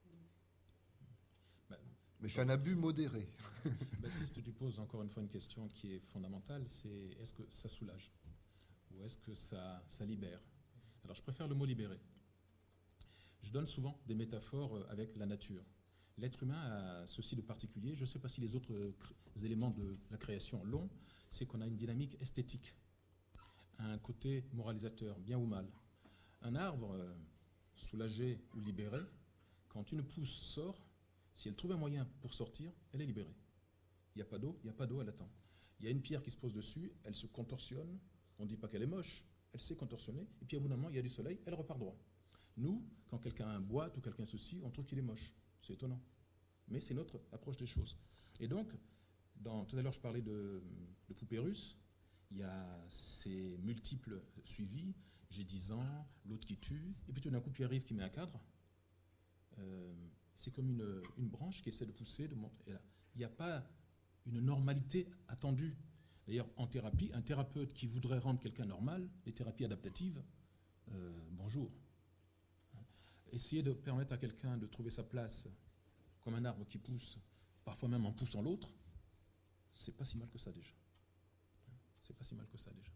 Mais je suis un abus modéré. Baptiste, tu poses encore une fois une question qui est fondamentale, c'est est-ce que ça soulage ou est-ce que ça libère? Alors je préfère le mot libérer. Je donne souvent des métaphores avec la nature. L'être humain a ceci de particulier, je ne sais pas si les autres éléments de la création l'ont, c'est qu'on a une dynamique esthétique, un côté moralisateur, bien ou mal. Un arbre soulagé ou libéré, quand une pousse sort, si elle trouve un moyen pour sortir, elle est libérée. Il n'y a pas d'eau, elle attend. Il y a une pierre qui se pose dessus, elle se contorsionne, on ne dit pas qu'elle est moche, elle s'est contorsionnée, et puis à bout d'un moment, il y a du soleil, elle repart droit. Nous, quand quelqu'un boite ou quelqu'un ceci, on trouve qu'il est moche. C'est étonnant. Mais c'est notre approche des choses. Et donc, tout à l'heure, je parlais de poupées russes, il y a ces multiples suivis, j'ai 10 ans, l'autre qui tue, et puis tout d'un coup, tu arrives qui met un cadre. C'est comme une branche qui essaie de pousser, de monter. Il n'y a pas une normalité attendue. D'ailleurs, en thérapie, un thérapeute qui voudrait rendre quelqu'un normal, les thérapies adaptatives, bonjour. Essayer de permettre à quelqu'un de trouver sa place comme un arbre qui pousse, parfois même en poussant l'autre, c'est pas si mal que ça déjà. C'est pas si mal que ça déjà.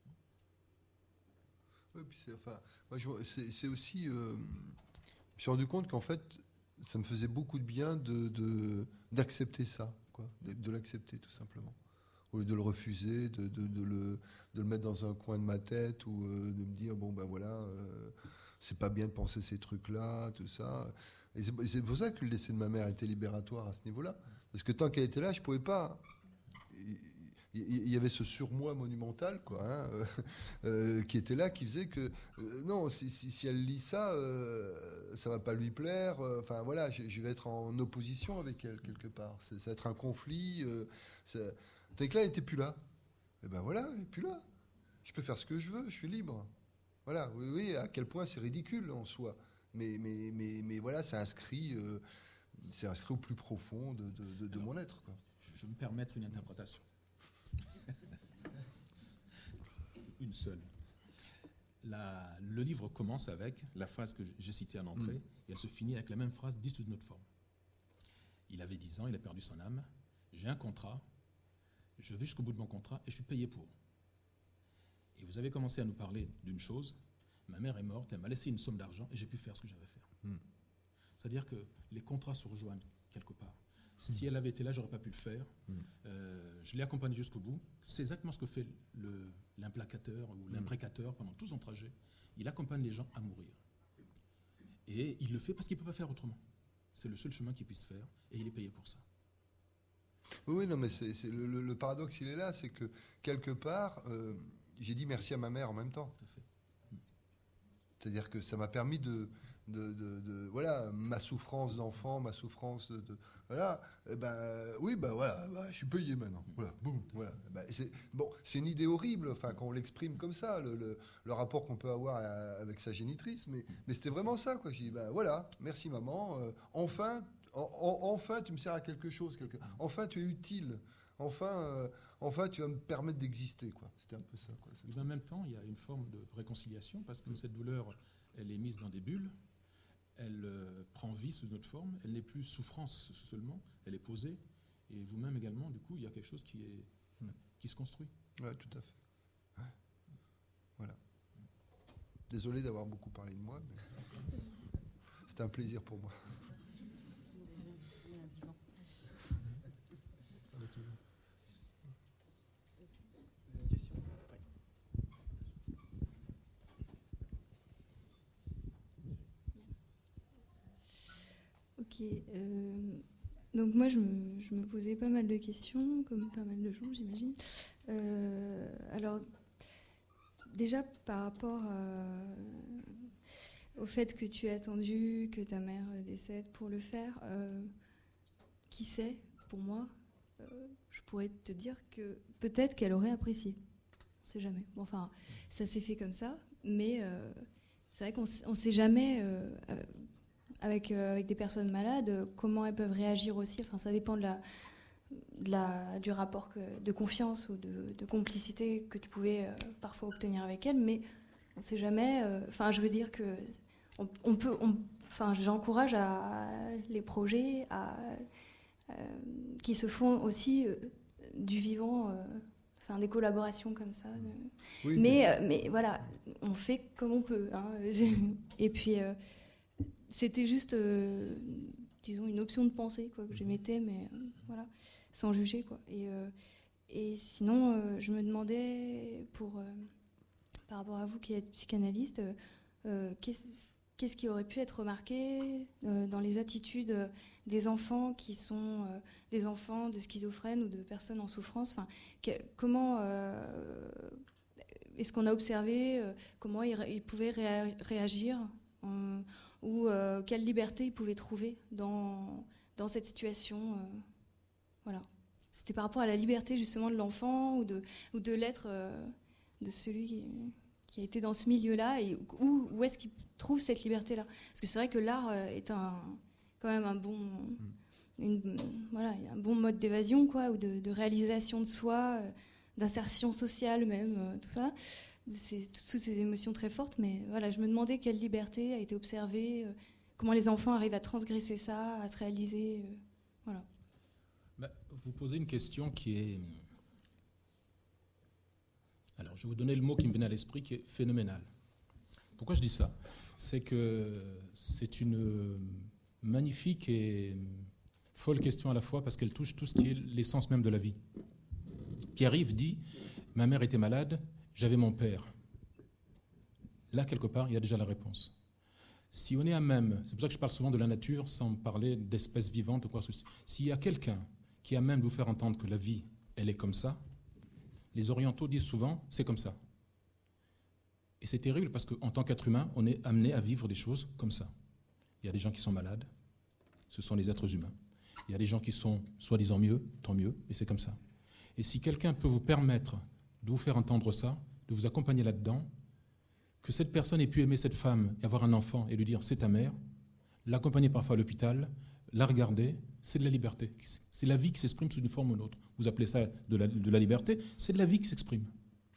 Oui, puis c'est aussi... je me suis rendu compte qu'en fait, ça me faisait beaucoup de bien d'accepter ça, quoi, de l'accepter tout simplement. Au lieu de le refuser, de le mettre dans un coin de ma tête ou de me dire, bon ben voilà, c'est pas bien de penser ces trucs-là, tout ça. Et c'est pour ça que le décès de ma mère était libératoire à ce niveau-là. Parce que tant qu'elle était là, je pouvais pas... Il y avait ce surmoi monumental, quoi, qui était là, qui faisait que non, si elle lit ça, ça va pas lui plaire. Enfin voilà, je vais être en opposition avec elle quelque part. Ça va être un conflit. Tant que là, elle était plus là. Et ben voilà, elle est plus là. Je peux faire ce que je veux, je suis libre. Voilà, oui, à quel point c'est ridicule en soi. Mais voilà, c'est inscrit au plus profond de mon être, quoi. Je vais me permettre une interprétation. Une seule. Le livre commence avec la phrase que j'ai citée en entrée, et elle se finit avec la même phrase dite d'une autre forme. Il avait 10 ans, il a perdu son âme, j'ai un contrat, je vais jusqu'au bout de mon contrat et je suis payé pour. Et vous avez commencé à nous parler d'une chose, ma mère est morte, elle m'a laissé une somme d'argent et j'ai pu faire ce que j'avais à faire. C'est-à-dire que les contrats se rejoignent quelque part. Si elle avait été là, j'aurais pas pu le faire. Je l'ai accompagnée jusqu'au bout. C'est exactement ce que fait l'implacateur ou l'imprécateur pendant tout son trajet. Il accompagne les gens à mourir. Et il le fait parce qu'il ne peut pas faire autrement. C'est le seul chemin qu'il puisse faire et il est payé pour ça. Oui, non, mais c'est le paradoxe, il est là, c'est que quelque part, j'ai dit merci à ma mère en même temps. Tout à fait. C'est-à-dire que ça m'a permis de voilà, ma souffrance d'enfant, ma souffrance voilà, voilà, je suis payé maintenant. Voilà, boum, voilà. C'est une idée horrible, enfin, quand on l'exprime comme ça, le rapport qu'on peut avoir avec sa génitrice, mais c'était vraiment ça, quoi. J'ai dit, voilà, merci maman, enfin tu me sers à quelque chose, enfin tu es utile. Enfin, tu vas me permettre d'exister, quoi. C'était un peu ça, quoi. Mais en même temps, il y a une forme de réconciliation, parce que cette douleur, elle est mise dans des bulles, elle prend vie sous une autre forme, elle n'est plus souffrance seulement, elle est posée, et vous-même également, du coup, il y a quelque chose qui se construit. Oui, tout à fait. Ouais. Voilà. Désolé d'avoir beaucoup parlé de moi, mais c'était un plaisir pour moi. Ok. Donc moi, je me posais pas mal de questions, comme pas mal de gens, j'imagine. Alors, déjà, par rapport au fait que tu as attendu que ta mère décède pour le faire, qui sait, pour moi, je pourrais te dire que peut-être qu'elle aurait apprécié. On ne sait jamais. Bon, enfin, ça s'est fait comme ça, mais c'est vrai qu'on ne sait jamais... Avec des personnes malades, comment elles peuvent réagir aussi. Enfin, ça dépend du rapport de confiance ou de complicité que tu pouvais parfois obtenir avec elles, mais on ne sait jamais. Enfin, je veux dire que j'encourage les projets qui se font aussi du vivant, des collaborations comme ça. Oui, mais voilà, on fait comme on peut. Hein. Et puis... c'était juste, disons, une option de pensée quoi, que j'émettais, mais voilà, sans juger. Quoi. Et sinon, je me demandais, par rapport à vous qui êtes psychanalyste, qu'est-ce qui aurait pu être remarqué dans les attitudes des enfants qui sont des enfants de schizophrènes ou de personnes en souffrance. Comment est-ce qu'on a observé comment ils pouvaient réagir ou quelle liberté ils pouvaient trouver dans cette situation. Voilà. C'était par rapport à la liberté justement de l'enfant ou de l'être de celui qui a été dans ce milieu-là, et où est-ce qu'il trouve cette liberté-là. Parce que c'est vrai que l'art est quand même un bon mode d'évasion, quoi, ou de réalisation de soi, d'insertion sociale même, tout ça. C'est toutes ces émotions très fortes, mais voilà, je me demandais quelle liberté a été observée, comment les enfants arrivent à transgresser ça, à se réaliser, voilà. Vous posez une question qui est... Alors, je vais vous donner le mot qui me venait à l'esprit, qui est phénoménal. Pourquoi je dis ça ? C'est que c'est une magnifique et folle question à la fois, parce qu'elle touche tout ce qui est l'essence même de la vie. Pierre-Yves dit « Ma mère était malade, j'avais mon père ». Là, quelque part, il y a déjà la réponse. Si on est à même, c'est pour ça que je parle souvent de la nature, sans parler d'espèces vivantes ou quoi que ce soit. S'il y a quelqu'un qui est à même de vous faire entendre que la vie, elle est comme ça, les orientaux disent souvent « c'est comme ça ». Et c'est terrible parce qu'en tant qu'être humain, on est amené à vivre des choses comme ça. Il y a des gens qui sont malades, ce sont les êtres humains. Il y a des gens qui sont soi-disant mieux, tant mieux, et c'est comme ça. Et si quelqu'un peut vous permettre de vous faire entendre ça, de vous accompagner là-dedans, que cette personne ait pu aimer cette femme et avoir un enfant et lui dire « c'est ta mère », l'accompagner parfois à l'hôpital, la regarder, c'est de la liberté. C'est la vie qui s'exprime sous une forme ou une autre. Vous appelez ça de la liberté, c'est de la vie qui s'exprime.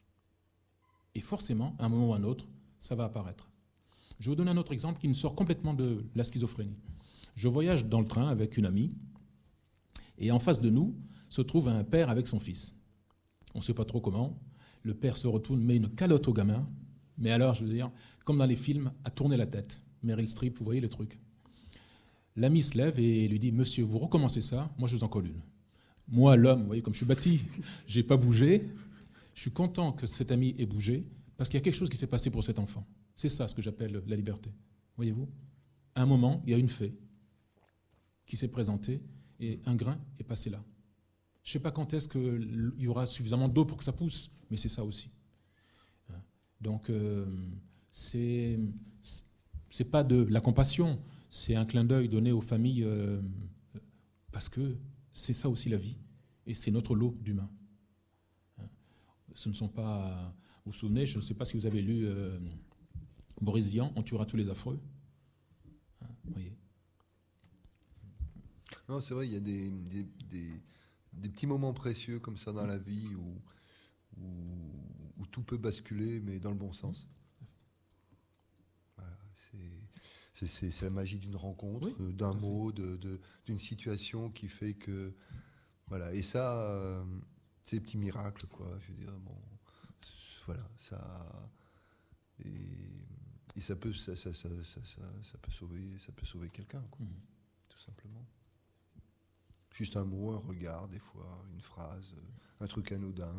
Et forcément, à un moment ou à un autre, ça va apparaître. Je vais vous donner un autre exemple qui nous sort complètement de la schizophrénie. Je voyage dans le train avec une amie, et en face de nous se trouve un père avec son fils. On ne sait pas trop comment. Le père se retourne, met une calotte au gamin, mais alors, je veux dire, comme dans les films, à tourner la tête. Meryl Streep, vous voyez le truc. L'ami se lève et lui dit « Monsieur, vous recommencez ça, moi je vous en colle une ». Moi, l'homme, vous voyez, comme je suis bâti, je n'ai pas bougé. Je suis content que cet ami ait bougé, parce qu'il y a quelque chose qui s'est passé pour cet enfant. C'est ça ce que j'appelle la liberté. Voyez-vous ? À un moment, il y a une fée qui s'est présentée, et un grain est passé là. Je ne sais pas quand est-ce qu'il y aura suffisamment d'eau pour que ça pousse, mais c'est ça aussi. Donc, c'est pas de la compassion, c'est un clin d'œil donné aux familles, parce que c'est ça aussi la vie, et c'est notre lot d'humains. Ce ne sont pas... Vous vous souvenez, je ne sais pas si vous avez lu Boris Vian, On tuera tous les affreux. Voyez. Non, c'est vrai, il y a des petits moments précieux comme ça dans la vie où tout peut basculer, mais dans le bon sens. Voilà, c'est la magie d'une rencontre, d'un mot, d'une situation qui fait que... Voilà, et ça, c'est des petits miracles, quoi. Je veux dire, bon, voilà, ça... Et ça peut sauver quelqu'un, quoi, tout simplement. Juste un mot, un regard, des fois, une phrase, un truc anodin.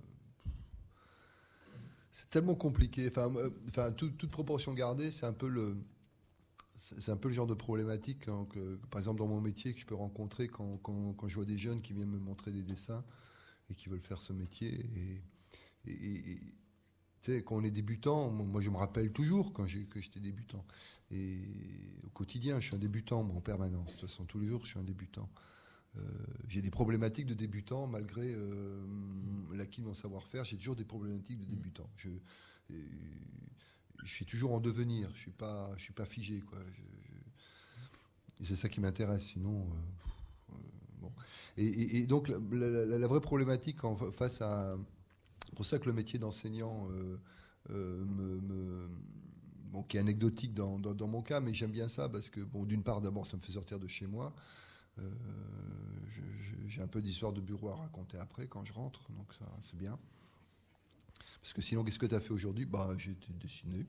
C'est tellement compliqué. Enfin, toute proportion gardée, c'est un peu le genre de problématique par exemple, dans mon métier, que je peux rencontrer quand je vois des jeunes qui viennent me montrer des dessins et qui veulent faire ce métier. Et tu sais, quand on est débutant, moi je me rappelle toujours que j'étais débutant. Et au quotidien, je suis un débutant, moi, en permanence. De toute façon, tous les jours, je suis un débutant. J'ai des problématiques de débutant, malgré l'acquis de mon savoir-faire. J'ai toujours des problématiques de débutant. Je suis toujours en devenir. Je suis pas figé, quoi. Et c'est ça qui m'intéresse. Sinon, bon. Et donc la vraie problématique face à... C'est pour ça que le métier d'enseignant, qui est anecdotique dans mon cas, mais j'aime bien ça parce que, bon, d'une part, d'abord, ça me fait sortir de chez moi. J'ai un peu d'histoire de bureau à raconter après quand je rentre, donc ça c'est bien. Parce que sinon, qu'est-ce que tu as fait aujourd'hui ? J'ai été dessiné.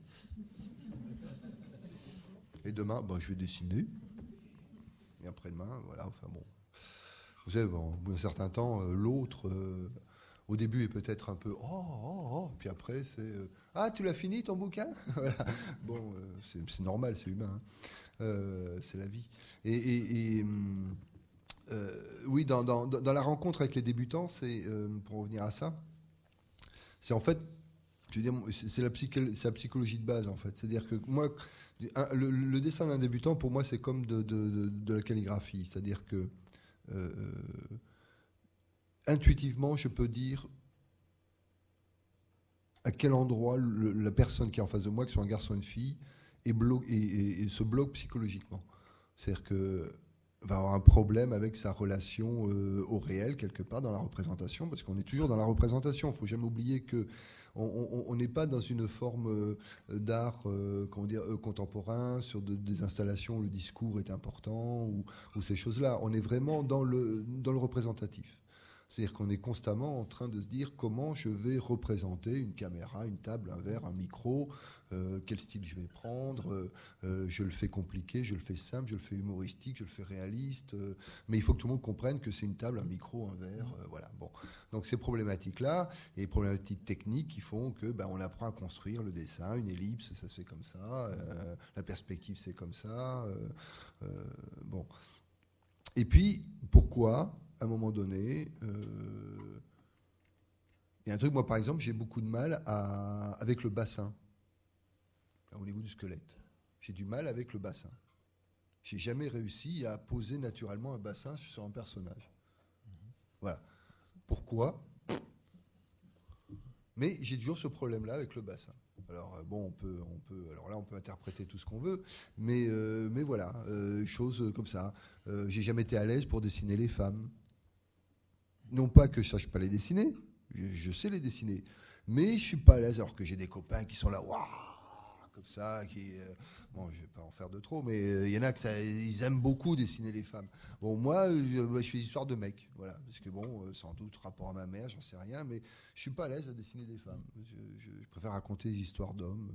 Et demain, je vais dessiner. Et après-demain, voilà, enfin bon. Vous savez, bon, au bout d'un certain temps, l'autre, au début, est peut-être un peu puis après, c'est tu l'as fini ton bouquin ? Voilà. Bon, c'est normal, c'est humain. C'est la vie. Oui, dans la rencontre avec les débutants, c'est pour revenir à ça, c'est en fait, je veux dire, c'est la psychologie de base en fait. C'est-à-dire que moi, le dessin d'un débutant, pour moi, c'est comme de la calligraphie. C'est-à-dire que intuitivement, je peux dire à quel endroit la personne qui est en face de moi, que ce soit un garçon ou une fille, et se bloque psychologiquement. C'est-à-dire que va avoir un problème avec sa relation au réel, quelque part, dans la représentation, parce qu'on est toujours dans la représentation. Il ne faut jamais oublier qu'on n'est pas dans une forme d'art contemporain, sur des installations où le discours est important, ou ces choses-là. On est vraiment dans le représentatif. C'est-à-dire qu'on est constamment en train de se dire comment je vais représenter une caméra, une table, un verre, un micro, quel style je vais prendre, je le fais compliqué, je le fais simple, je le fais humoristique, je le fais réaliste, mais il faut que tout le monde comprenne que c'est une table, un micro, un verre, voilà. Bon. Donc ces problématiques-là, et les problématiques techniques qui font que on apprend à construire le dessin, une ellipse, ça se fait comme ça, la perspective c'est comme ça, bon. Et puis, pourquoi à un moment donné, il y a un truc, moi par exemple, j'ai beaucoup de mal avec le bassin, au niveau du squelette. J'ai du mal avec le bassin. J'ai jamais réussi à poser naturellement un bassin sur un personnage. Voilà. Pourquoi ? Mais j'ai toujours ce problème-là avec le bassin. Alors bon, alors là on peut interpréter tout ce qu'on veut, mais voilà, choses comme ça. J'ai jamais été à l'aise pour dessiner les femmes. Non pas que je sache pas les dessiner, je sais les dessiner, mais je suis pas à l'aise alors que j'ai des copains qui sont là, waouh, comme ça, bon, je vais pas en faire de trop, mais il y en a ils aiment beaucoup dessiner les femmes. Bon, moi, je fais l'histoire de mecs, voilà, parce que bon, sans doute rapport à ma mère, j'en sais rien, mais je suis pas à l'aise à dessiner des femmes. Je préfère raconter des histoires d'hommes.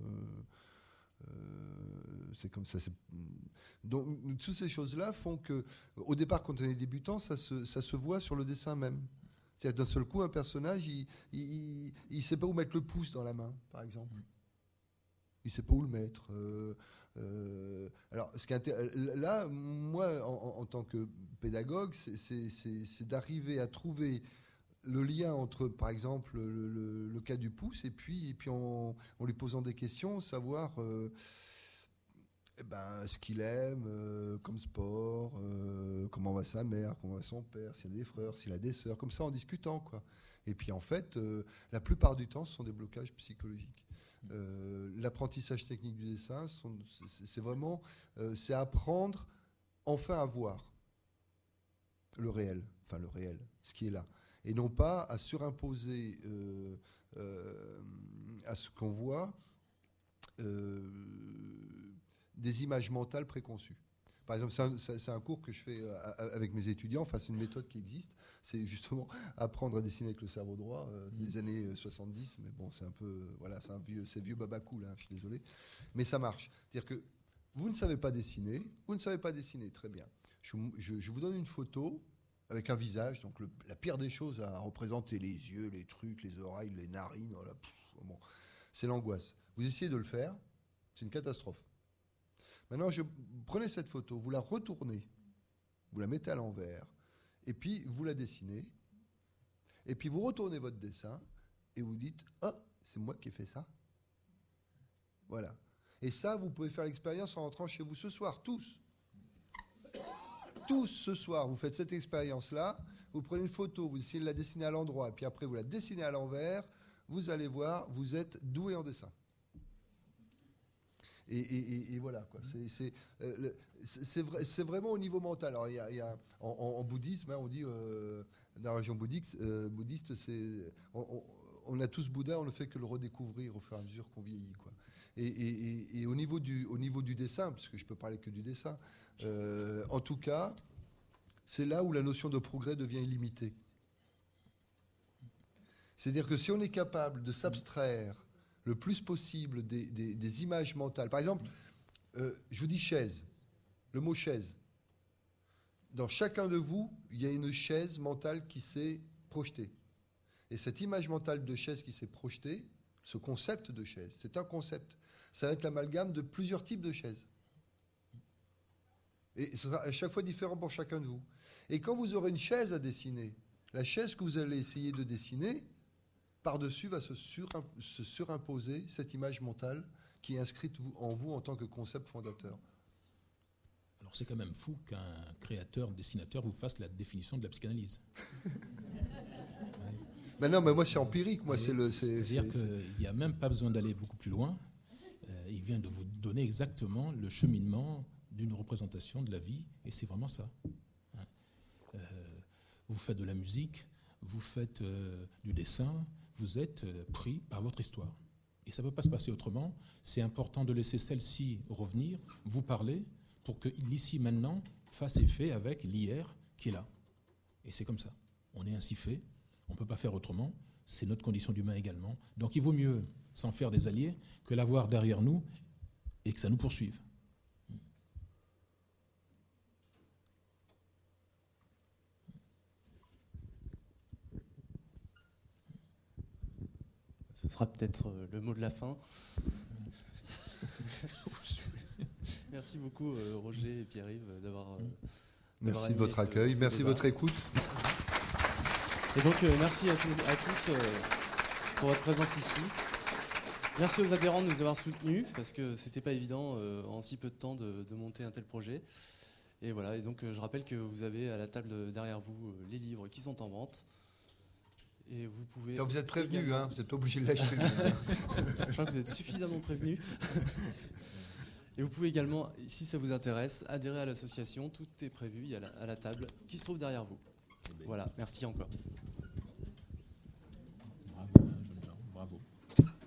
C'est comme ça. Donc, toutes ces choses-là font que, au départ, quand on est débutant, ça se voit sur le dessin même. C'est-à-dire d'un seul coup, un personnage, il sait pas où mettre le pouce dans la main, par exemple. Il sait pas où le mettre. Alors, là, moi, en tant que pédagogue, c'est d'arriver à trouver le lien entre, par exemple, le cas du pouce, et puis en lui posant des questions, savoir ce qu'il aime comme sport, comment va sa mère, comment va son père, s'il a des frères, s'il a des sœurs, comme ça en discutant, quoi. Et puis en fait, la plupart du temps, ce sont des blocages psychologiques. L'apprentissage technique du dessin, c'est vraiment c'est apprendre enfin à voir. le réel, ce qui est là, et non pas à surimposer à ce qu'on voit des images mentales préconçues. Par exemple, c'est un cours que je fais avec mes étudiants. Enfin, c'est une méthode qui existe. C'est justement apprendre à dessiner avec le cerveau droit des années 70. Mais bon, c'est un peu, voilà, c'est vieux babacou là. Je suis désolé, mais ça marche. C'est-à-dire que vous ne savez pas dessiner. Très bien. Je vous donne une photo avec un visage. Donc la pire des choses à représenter, les yeux, les trucs, les oreilles, les narines. Voilà, bon, c'est l'angoisse. Vous essayez de le faire, c'est une catastrophe. Maintenant, prenez cette photo, vous la retournez, vous la mettez à l'envers, et puis vous la dessinez, et puis vous retournez votre dessin, et vous dites « Ah, c'est moi qui ai fait ça ». Voilà. Et ça, vous pouvez faire l'expérience en rentrant chez vous ce soir, tous. Tous ce soir, vous faites cette expérience-là, vous prenez une photo, vous essayez de la dessiner à l'endroit, et puis après vous la dessinez à l'envers, vous allez voir, vous êtes doué en dessin. Et voilà, quoi. C'est vraiment au niveau mental. Alors, il y a en bouddhisme, hein, on dit, dans la religion bouddhiste, on a tous Bouddha, on ne fait que le redécouvrir au fur et à mesure qu'on vieillit, quoi. Et au niveau du dessin, puisque je peux parler que du dessin, en tout cas, c'est là où la notion de progrès devient illimitée. C'est-à-dire que si on est capable de s'abstraire le plus possible des images mentales. Par exemple, je vous dis chaise, le mot chaise. Dans chacun de vous, il y a une chaise mentale qui s'est projetée. Et cette image mentale de chaise qui s'est projetée, ce concept de chaise, c'est un concept. Ça va être l'amalgame de plusieurs types de chaises. Et ce sera à chaque fois différent pour chacun de vous. Et quand vous aurez une chaise à dessiner, la chaise que vous allez essayer de dessiner, par-dessus va se surimposer cette image mentale qui est inscrite en vous en tant que concept fondateur. Alors c'est quand même fou qu'un créateur, dessinateur vous fasse la définition de la psychanalyse. Ben non, mais moi c'est empirique. Moi, c'est-à-dire qu'il n'y a même pas besoin d'aller beaucoup plus loin. Il vient de vous donner exactement le cheminement d'une représentation de la vie, et c'est vraiment ça. Vous faites de la musique, vous faites du dessin, vous êtes pris par votre histoire. Et ça ne peut pas se passer autrement. C'est important de laisser celle-ci revenir, vous parler, pour que l'ici maintenant fasse effet avec l'hier qui est là. Et c'est comme ça. On est ainsi fait, on ne peut pas faire autrement, c'est notre condition d'humain également. Donc il vaut mieux s'en faire des alliés que l'avoir derrière nous et que ça nous poursuive. Ce sera peut-être le mot de la fin. Merci beaucoup Roger et Pierre-Yves d'avoir... Merci de votre accueil, merci de votre écoute. Et donc merci à tous pour votre présence ici. Merci aux adhérents de nous avoir soutenus, parce que c'était pas évident en si peu de temps de monter un tel projet. Et voilà, et donc je rappelle que vous avez à la table derrière vous les livres qui sont en vente. Et vous pouvez... Quand vous êtes prévenus, hein, vous n'êtes pas obligé de lâcher. Je crois que vous êtes suffisamment prévenus. Et vous pouvez également, si ça vous intéresse, adhérer à l'association. Tout est prévu, il y a à la table qui se trouve derrière vous. Voilà, merci encore.